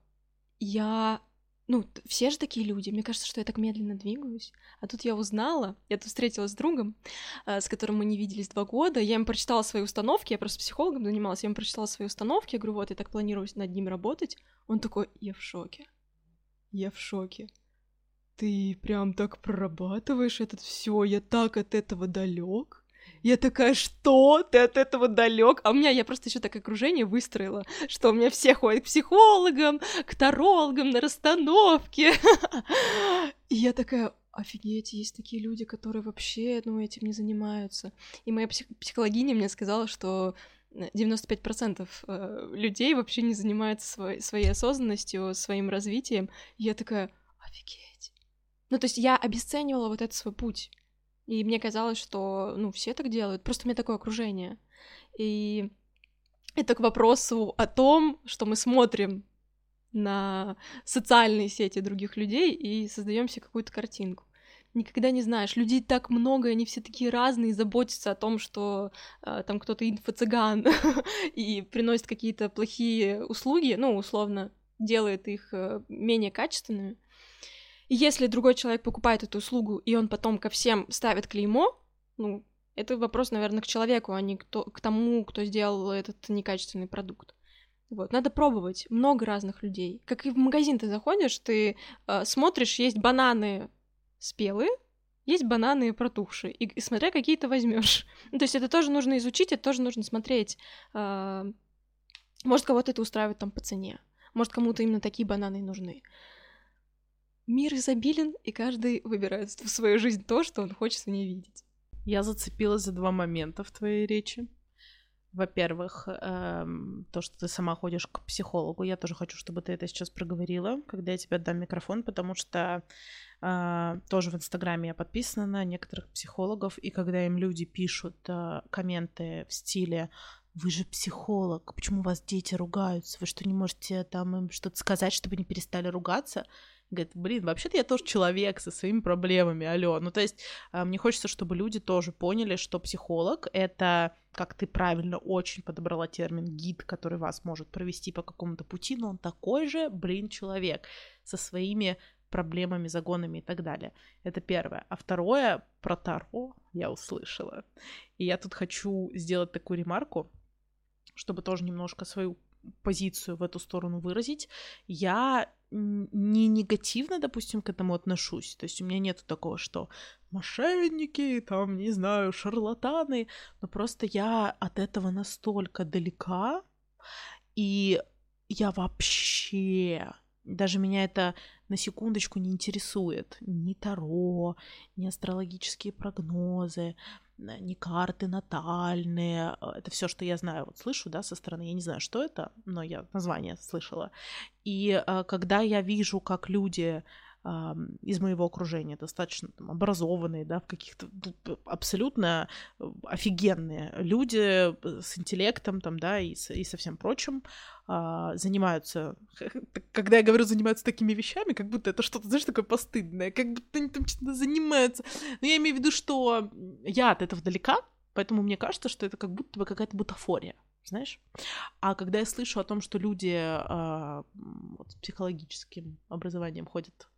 все же такие люди. Мне кажется, что я так медленно двигаюсь. А тут я узнала, я тут встретилась с другом, с которым мы не виделись 2 года. Я ему прочитала свои установки, я просто психологом занималась, я ему прочитала свои установки, я говорю, вот, я так планирую над ним работать. Он такой, я в шоке. Ты прям так прорабатываешь это все, я так от этого далек. Я такая, что? Ты от этого далек? А я просто еще так окружение выстроила, что у меня все ходят к психологам, к тарологам на расстановке. И я такая, офигеть, есть такие люди, которые вообще, этим не занимаются. И моя психологиня мне сказала, что 95% людей вообще не занимаются своей осознанностью, своим развитием. И я такая, офигеть. То есть я обесценивала вот этот свой путь. И мне казалось, что, все так делают. Просто у меня такое окружение. И это к вопросу о том, что мы смотрим на социальные сети других людей и создаем себе какую-то картинку. Никогда не знаешь. Людей так много, они все такие разные, заботятся о том, что там кто-то инфо-цыган и приносит какие-то плохие услуги, условно, делает их менее качественными. И если другой человек покупает эту услугу, и он потом ко всем ставит клеймо, это вопрос, наверное, к человеку, а не к тому, кто сделал этот некачественный продукт. Вот, надо пробовать. Много разных людей. Как и в магазин ты заходишь, ты смотришь, есть бананы спелые, есть бананы протухшие, и смотря какие ты возьмешь. То есть это тоже нужно изучить, это тоже нужно смотреть. Может, кого-то это устраивает там по цене. Может, кому-то именно такие бананы и нужны. Мир изобилен, и каждый выбирает в свою жизнь то, что он хочет в ней видеть. Я зацепилась за 2 момента в твоей речи. Во-первых, то, что ты сама ходишь к психологу. Я тоже хочу, чтобы ты это сейчас проговорила, когда я тебе отдам микрофон, потому что тоже в Инстаграме я подписана на некоторых психологов, и когда им люди пишут комменты в стиле «Вы же психолог, почему у вас дети ругаются? Вы что, не можете там им что-то сказать, чтобы они перестали ругаться?» Говорит, вообще-то я тоже человек со своими проблемами, алло. То есть мне хочется, чтобы люди тоже поняли, что психолог — это, как ты правильно очень подобрала термин, гид, который вас может провести по какому-то пути, но он такой же, человек со своими проблемами, загонами и так далее. Это первое. А второе, про Таро я услышала. И я тут хочу сделать такую ремарку, чтобы тоже немножко свою позицию в эту сторону выразить. Я не негативно, допустим, к этому отношусь. То есть у меня нет такого, что мошенники, там, не знаю, шарлатаны, но просто я от этого настолько далека, и я вообще... Даже меня это на секундочку не интересует. Ни Таро, ни астрологические прогнозы, ни карты натальные. Это все, что я знаю, вот слышу, да, со стороны. Я не знаю, что это, но я название слышала. И когда я вижу, как люди из моего окружения достаточно там образованные, да, в каких-то абсолютно офигенные люди с интеллектом, там, да, и со всем прочим, занимаются, когда я говорю занимаются такими вещами, как будто это что-то, знаешь, такое постыдное, как будто они там что-то занимаются. Но я имею в виду, что я от этого далека, поэтому мне кажется, что это как будто бы какая-то бутафория, знаешь? А когда я слышу о том, что люди с психологическим образованием ходят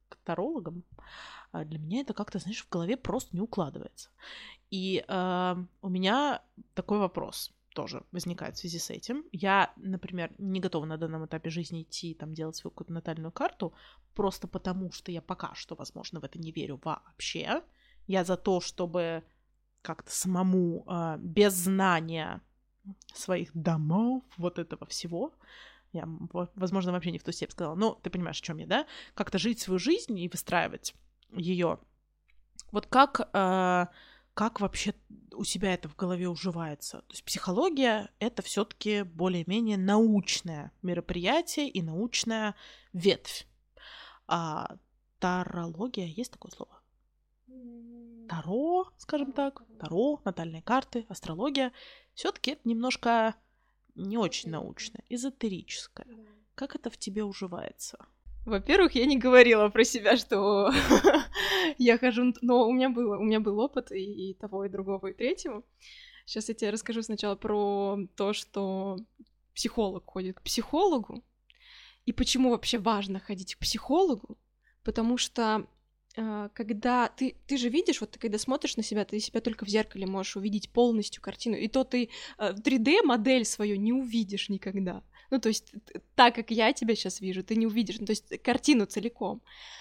к тарологам, для меня это как-то, знаешь, в голове просто не укладывается. И у меня такой вопрос тоже возникает в связи с этим. Я, например, не готова на данном этапе жизни идти там делать свою какую-то натальную карту, просто потому что я пока что, возможно, в это не верю вообще. Я за то, чтобы как-то самому без знания своих домов, вот этого всего, я, возможно, вообще не в ту степь сказала, но ты понимаешь, о чем я, да? Как-то жить свою жизнь и выстраивать ее. Вот как вообще у себя это в голове уживается? То есть психология — это все-таки более-менее научное мероприятие и научная ветвь. А тарология, есть такое слово? Таро, скажем так, таро, натальные карты, астрология. Все-таки это немножко не очень научное, эзотерическое. Как это в тебе уживается? Во-первых, я не говорила про себя, что я хожу, но у меня был опыт и того, и другого, и третьего. Сейчас я тебе расскажу сначала про то, что психолог ходит к психологу, и почему вообще важно ходить к психологу, потому что когда ты же видишь, вот ты когда смотришь на себя, ты себя только в зеркале можешь увидеть полностью картину, и то ты 3D-модель свою не увидишь никогда. Ну, то есть так, как я тебя сейчас вижу, ты не увидишь, ну, то есть картину целиком.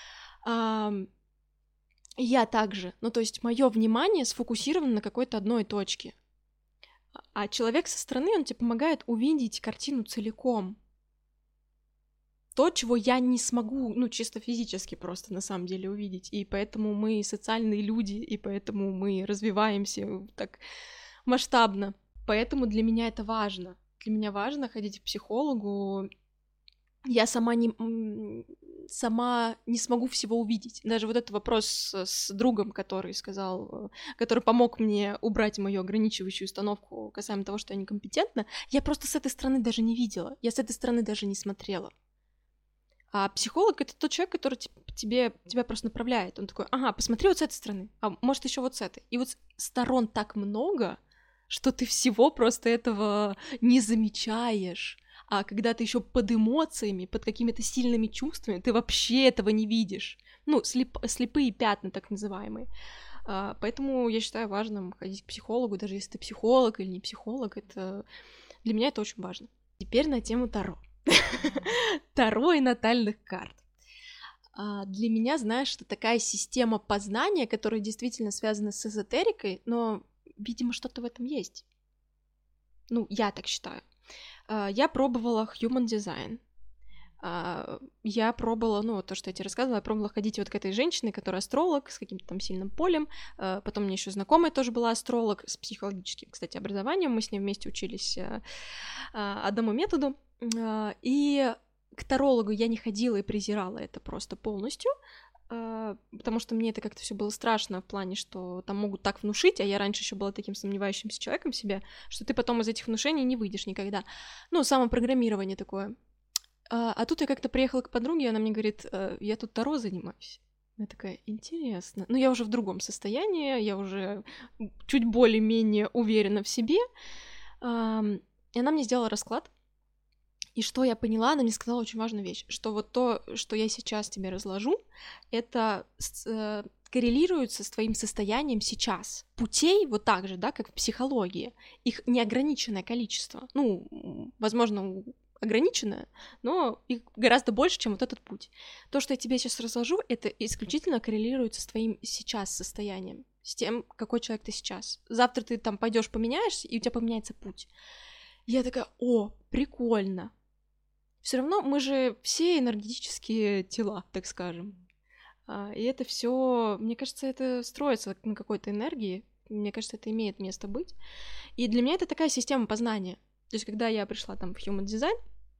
Я также, ну, то есть мое внимание сфокусировано на какой-то одной точке, а человек со стороны, он тебе помогает увидеть картину целиком. То, чего я не смогу, ну, чисто физически просто на самом деле увидеть. И поэтому мы социальные люди, и поэтому мы развиваемся так масштабно. Поэтому для меня это важно. Для меня важно ходить к психологу. Я сама не смогу всего увидеть. Даже вот этот вопрос с другом, который помог мне убрать мою ограничивающую установку касаемо того, что я некомпетентна, я просто с этой стороны даже не видела. Я с этой стороны даже не смотрела. А психолог — это тот человек, который тебя просто направляет. Он такой: ага, посмотри вот с этой стороны, а может еще вот с этой. И вот сторон так много, что ты всего просто этого не замечаешь. А когда ты еще под эмоциями, под какими-то сильными чувствами, ты вообще этого не видишь. Ну, слепые пятна, так называемые. Поэтому я считаю важным ходить к психологу, даже если ты психолог или не психолог. Для меня это очень важно. Теперь на тему Таро. Таро и натальных карт. Для меня, знаешь, это такая система познания, которая действительно связана с эзотерикой, но, видимо, что-то в этом есть. Ну, я так считаю. Я пробовала Human Design. Я пробовала, ну, то, что я тебе рассказывала, я пробовала ходить вот к этой женщине, которая астролог, с каким-то там сильным полем. Потом у меня еще знакомая тоже была астролог с психологическим, кстати, образованием. Мы с ней вместе учились одному методу. И к тарологу я не ходила и презирала это просто полностью, потому что мне это как-то все было страшно в плане, что там могут так внушить, а я раньше еще была таким сомневающимся человеком в себе, что ты потом из этих внушений не выйдешь никогда. Ну, самопрограммирование такое. А тут я как-то приехала к подруге, и она мне говорит: я тут Таро занимаюсь. Я такая: интересно. Ну, я уже в другом состоянии, я уже чуть более-менее уверена в себе. И она мне сделала расклад. И что я поняла, она мне сказала очень важную вещь, что вот то, что я сейчас тебе разложу, это коррелируется с твоим состоянием сейчас. Путей вот так же, да, как в психологии, их неограниченное количество. Ну, возможно, ограниченное, но их гораздо больше, чем вот этот путь. То, что я тебе сейчас разложу, это исключительно коррелируется с твоим сейчас состоянием, с тем, какой человек ты сейчас. Завтра ты там пойдешь поменяешься, и у тебя поменяется путь. Я такая: о, прикольно. Все равно мы же все энергетические тела, так скажем. И это все, мне кажется, это строится на какой-то энергии. Мне кажется, это имеет место быть. И для меня это такая система познания. То есть, когда я пришла там в Human Design,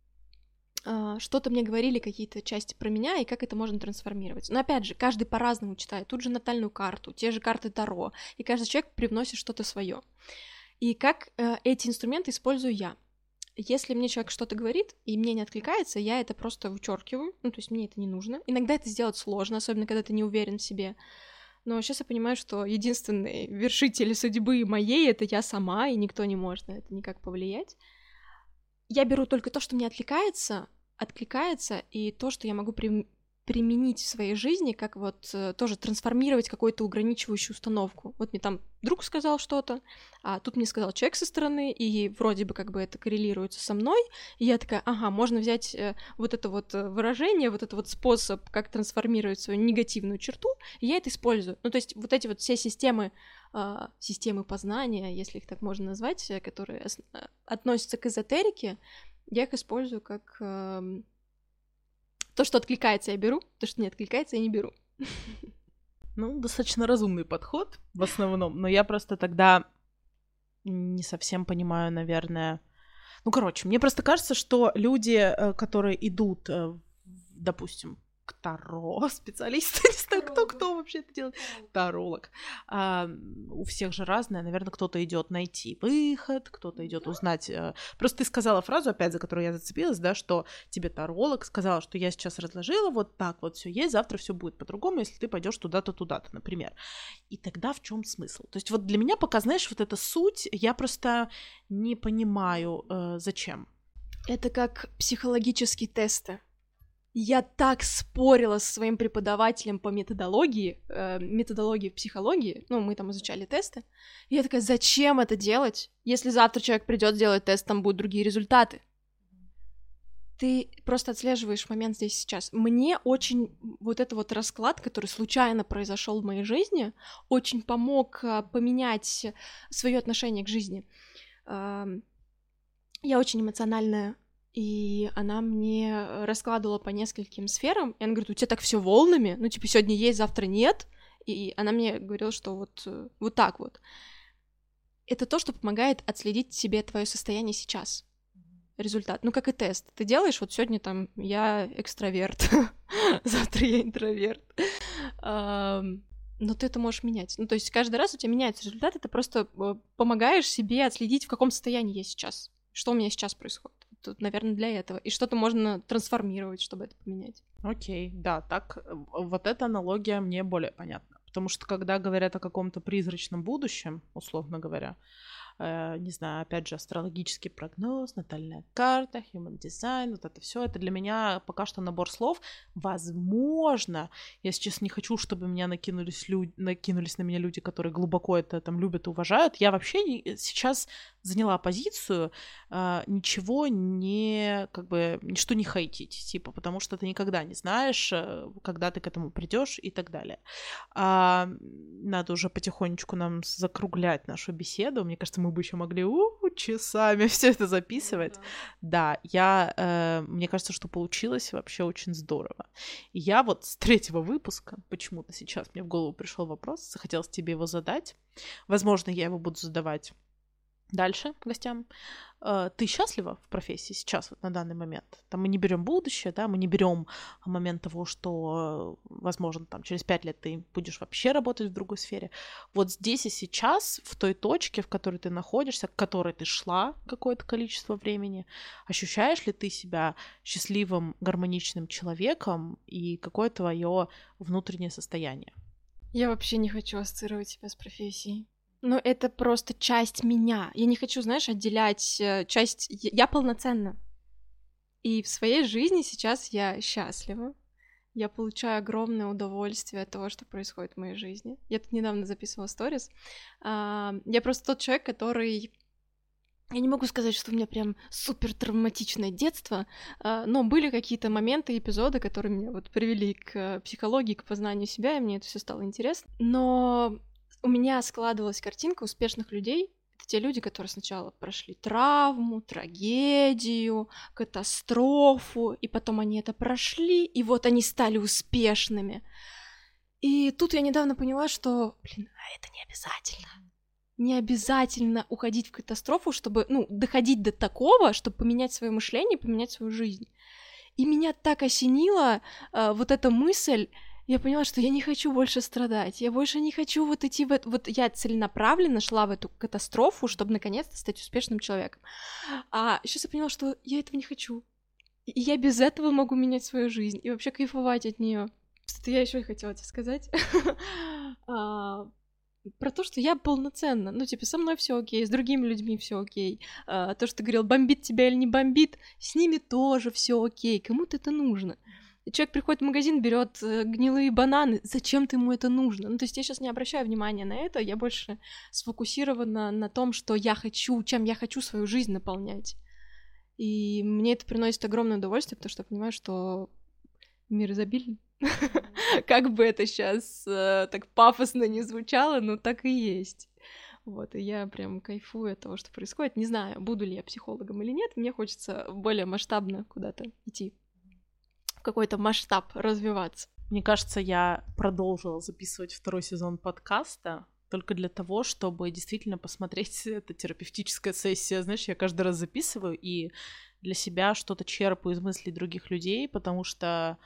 что-то мне говорили, какие-то части про меня, и как это можно трансформировать. Но опять же, каждый по-разному читает. Тут же натальную карту, те же карты Таро, и каждый человек привносит что-то свое. И как эти инструменты использую я. Если мне человек что-то говорит, и мне не откликается, я это просто вычеркиваю, ну, то есть мне это не нужно. Иногда это сделать сложно, особенно когда ты не уверен в себе. Но сейчас я понимаю, что единственный вершитель судьбы моей — это я сама, и никто не может на это никак повлиять. Я беру только то, что мне откликается, и то, что я могу применить в своей жизни, как вот тоже трансформировать какую-то ограничивающую установку. Вот мне там друг сказал что-то, а тут мне сказал человек со стороны, и вроде бы как бы это коррелируется со мной, и я такая, ага, можно взять вот это вот выражение, вот этот вот способ, как трансформировать свою негативную черту, и я это использую. Ну, то есть вот эти вот все системы познания, если их так можно назвать, которые относятся к эзотерике, я их использую как... То, что откликается, я беру, то, что не откликается, я не беру. Ну, достаточно разумный подход в основном, но я просто тогда не совсем понимаю, наверное... Ну, короче, мне просто кажется, что люди, которые идут, допустим, к Таро, специалисты, не знаю, кто вообще это делает, таролог. У всех же разное, наверное, кто-то идет найти выход, кто-то идет узнать. Просто ты сказала фразу, опять за которую я зацепилась, да, что тебе таролог сказал, что я сейчас разложила, вот так вот все есть, завтра все будет по-другому, если ты пойдешь туда-то, туда-то, например. И тогда в чем смысл? То есть вот для меня пока, знаешь, вот эта суть, я просто не понимаю, зачем. Это как психологические тесты. Я так спорила со своим преподавателем по методологии в психологии, ну, мы там изучали тесты, и я такая, зачем это делать, если завтра человек придет сделать тест, там будут другие результаты? Ты просто отслеживаешь момент здесь и сейчас. Мне очень вот этот вот расклад, который случайно произошел в моей жизни, очень помог поменять свое отношение к жизни. Я очень эмоциональная, и она мне раскладывала по нескольким сферам, и она говорит, у тебя так все волнами, ну, типа, сегодня есть, завтра нет, и она мне говорила, что вот так вот. Это то, что помогает отследить себе твое состояние сейчас. Результат. Ну, как и тест. Ты делаешь, вот сегодня там я экстраверт, завтра я интроверт. Но ты это можешь менять. Ну, то есть каждый раз у тебя меняется результат, и ты просто помогаешь себе отследить, в каком состоянии я сейчас, что у меня сейчас происходит. Тут, наверное, для этого. И что-то можно трансформировать, чтобы это поменять. Окей, да, так вот эта аналогия мне более понятна. Потому что когда говорят о каком-то призрачном будущем, условно говоря, не знаю, опять же, астрологический прогноз, натальная карта, human design, вот это все, это для меня пока что набор слов. Возможно, я сейчас не хочу, чтобы меня накинулись на меня люди, которые глубоко это там любят и уважают. Я вообще сейчас заняла позицию ничего не, как бы, ничто не хейтить, типа, потому что ты никогда не знаешь, когда ты к этому придешь и так далее. Надо уже потихонечку нам закруглять нашу беседу. Мне кажется, мы бы еще могли часами все это записывать. Да, мне кажется, что получилось вообще очень здорово. И я вот с 3-го выпуска, почему-то сейчас мне в голову пришел вопрос, захотелось тебе его задать. Возможно, я его буду задавать дальше гостям. Ты счастлива в профессии сейчас, вот на данный момент? Там мы не берем будущее, да, мы не берем момент того, что, возможно, там через 5 лет ты будешь вообще работать в другой сфере. Вот здесь и сейчас, в той точке, в которой ты находишься, к которой ты шла какое-то количество времени, ощущаешь ли ты себя счастливым, гармоничным человеком, и какое твое внутреннее состояние? Я вообще не хочу ассоциировать себя с профессией. Но это просто часть меня. Я не хочу, знаешь, отделять часть... Я полноценна. И в своей жизни сейчас я счастлива. Я получаю огромное удовольствие от того, что происходит в моей жизни. Я тут недавно записывала сторис. Я просто тот человек, который... Я не могу сказать, что у меня прям супер травматичное детство, но были какие-то моменты, эпизоды, которые меня вот привели к психологии, к познанию себя, и мне это все стало интересно. Но у меня складывалась картинка успешных людей. Это те люди, которые сначала прошли травму, трагедию, катастрофу, и потом они это прошли, и вот они стали успешными. И тут я недавно поняла, что, это не обязательно. Не обязательно уходить в катастрофу, чтобы, доходить до такого, чтобы поменять свое мышление, поменять свою жизнь. И меня так осенила вот эта мысль. Я поняла, что я не хочу больше страдать, я больше не хочу вот идти в это... Вот я целенаправленно шла в эту катастрофу, чтобы наконец-то стать успешным человеком. А сейчас я поняла, что я этого не хочу. И я без этого могу менять свою жизнь и вообще кайфовать от нее. Что-то я еще хотела тебе сказать. Про то, что я полноценна. Со мной все окей, с другими людьми все окей. То, что ты говорил, бомбит тебя или не бомбит, с ними тоже все окей. Кому-то это нужно. Человек приходит в магазин, берет гнилые бананы. Зачем ты ему это нужно? Ну, то есть я сейчас не обращаю внимания на это, я больше сфокусирована на том, что я хочу, чем я хочу свою жизнь наполнять. И мне это приносит огромное удовольствие, потому что я понимаю, что мир изобилен. Как бы это сейчас так пафосно не звучало, но так и есть. Вот, и я прям кайфую от того, что происходит. Не знаю, буду ли я психологом или нет, мне хочется более масштабно куда-то идти, в какой-то масштаб развиваться. Мне кажется, я продолжила записывать 2-й сезон подкаста только для того, чтобы действительно посмотреть, это терапевтическая сессия, знаешь, я каждый раз записываю и для себя что-то черпаю из мыслей других людей, потому что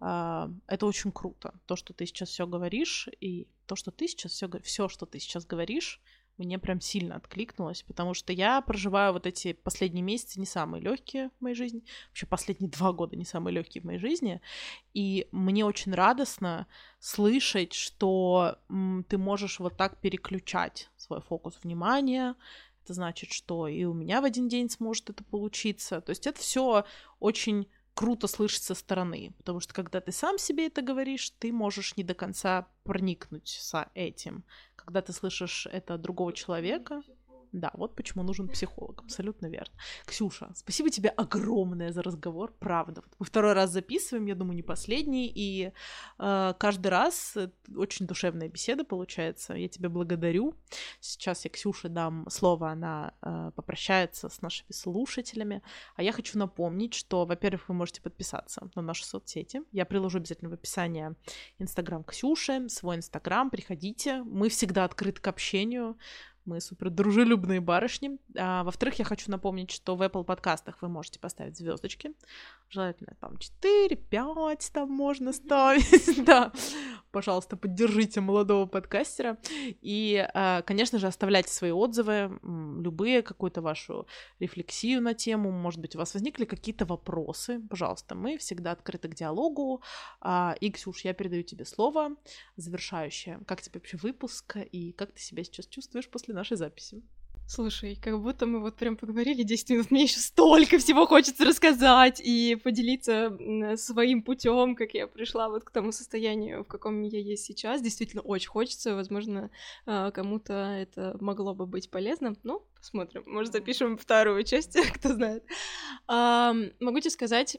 это очень круто. То, что ты сейчас все говоришь, и то, что ты сейчас все, что ты сейчас говоришь, мне прям сильно откликнулось, потому что я проживаю вот эти последние месяцы не самые легкие в моей жизни, вообще последние 2 года не самые легкие в моей жизни, и мне очень радостно слышать, что ты можешь вот так переключать свой фокус внимания. Это значит, что и у меня в один день сможет это получиться. То есть это все очень круто слышать со стороны, потому что когда ты сам себе это говоришь, ты можешь не до конца проникнуть с этим. Когда ты слышишь это от другого человека, да, вот почему нужен психолог, абсолютно верно. Ксюша, спасибо тебе огромное за разговор, правда. Мы 2-й раз записываем, я думаю, не последний, и каждый раз очень душевная беседа получается. Я тебя благодарю. Сейчас я Ксюше дам слово, она попрощается с нашими слушателями. А я хочу напомнить, что, во-первых, вы можете подписаться на наши соцсети. Я приложу обязательно в описании Инстаграм Ксюши, свой Инстаграм, приходите. Мы всегда открыты к общению. Мы супер дружелюбные барышни. Во-вторых, я хочу напомнить, что в Apple подкастах вы можете поставить звездочки. Желательно там 4, 5 там можно ставить. Да, пожалуйста, поддержите молодого подкастера. И, конечно же, оставляйте свои отзывы, любые, какую-то вашу рефлексию на тему. Может быть, у вас возникли какие-то вопросы. Пожалуйста, мы всегда открыты к диалогу. И, Ксюш, я передаю тебе слово завершающее. Как тебе вообще выпуск и как ты себя сейчас чувствуешь после нашей записи? Слушай, как будто мы вот прям поговорили 10 минут, мне еще столько всего хочется рассказать и поделиться своим путем, как я пришла вот к тому состоянию, в каком я есть сейчас. Действительно, очень хочется, возможно, кому-то это могло бы быть полезно. Ну, посмотрим, может, запишем 2-ю часть, кто знает. Могу тебе сказать,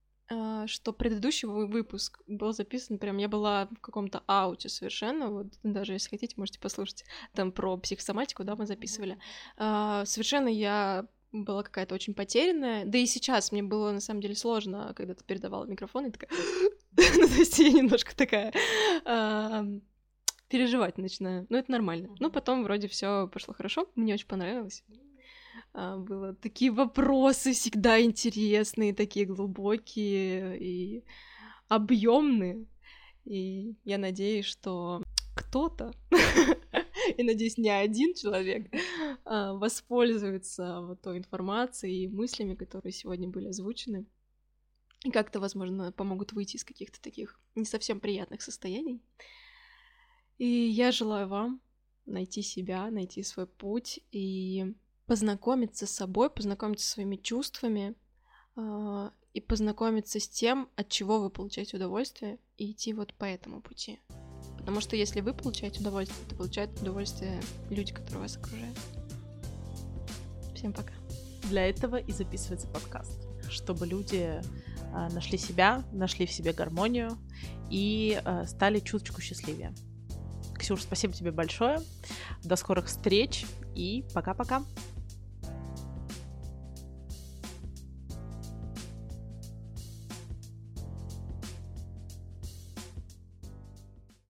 что предыдущий выпуск был записан прям, я была в каком-то ауте совершенно, вот даже если хотите, можете послушать, там про психосоматику, да, мы записывали. Совершенно я была какая-то очень потерянная, да и сейчас мне было на самом деле сложно, когда ты передавала микрофон, и такая... Ну, то есть я немножко такая... переживать начинаю, но это нормально. Ну, потом вроде все пошло хорошо, мне очень понравилось. Было такие вопросы всегда интересные, такие глубокие и объемные. И я надеюсь, что кто-то, и надеюсь, не один человек, воспользуется вот той информацией и мыслями, которые сегодня были озвучены, и как-то, возможно, помогут выйти из каких-то таких не совсем приятных состояний. И я желаю вам найти себя, найти свой путь и познакомиться с собой, познакомиться со своими чувствами и познакомиться с тем, от чего вы получаете удовольствие, и идти вот по этому пути. Потому что если вы получаете удовольствие, то получают удовольствие люди, которые вас окружают. Всем пока. Для этого и записывается подкаст, чтобы люди нашли себя, нашли в себе гармонию и стали чуточку счастливее. Ксюш, спасибо тебе большое. До скорых встреч и пока-пока.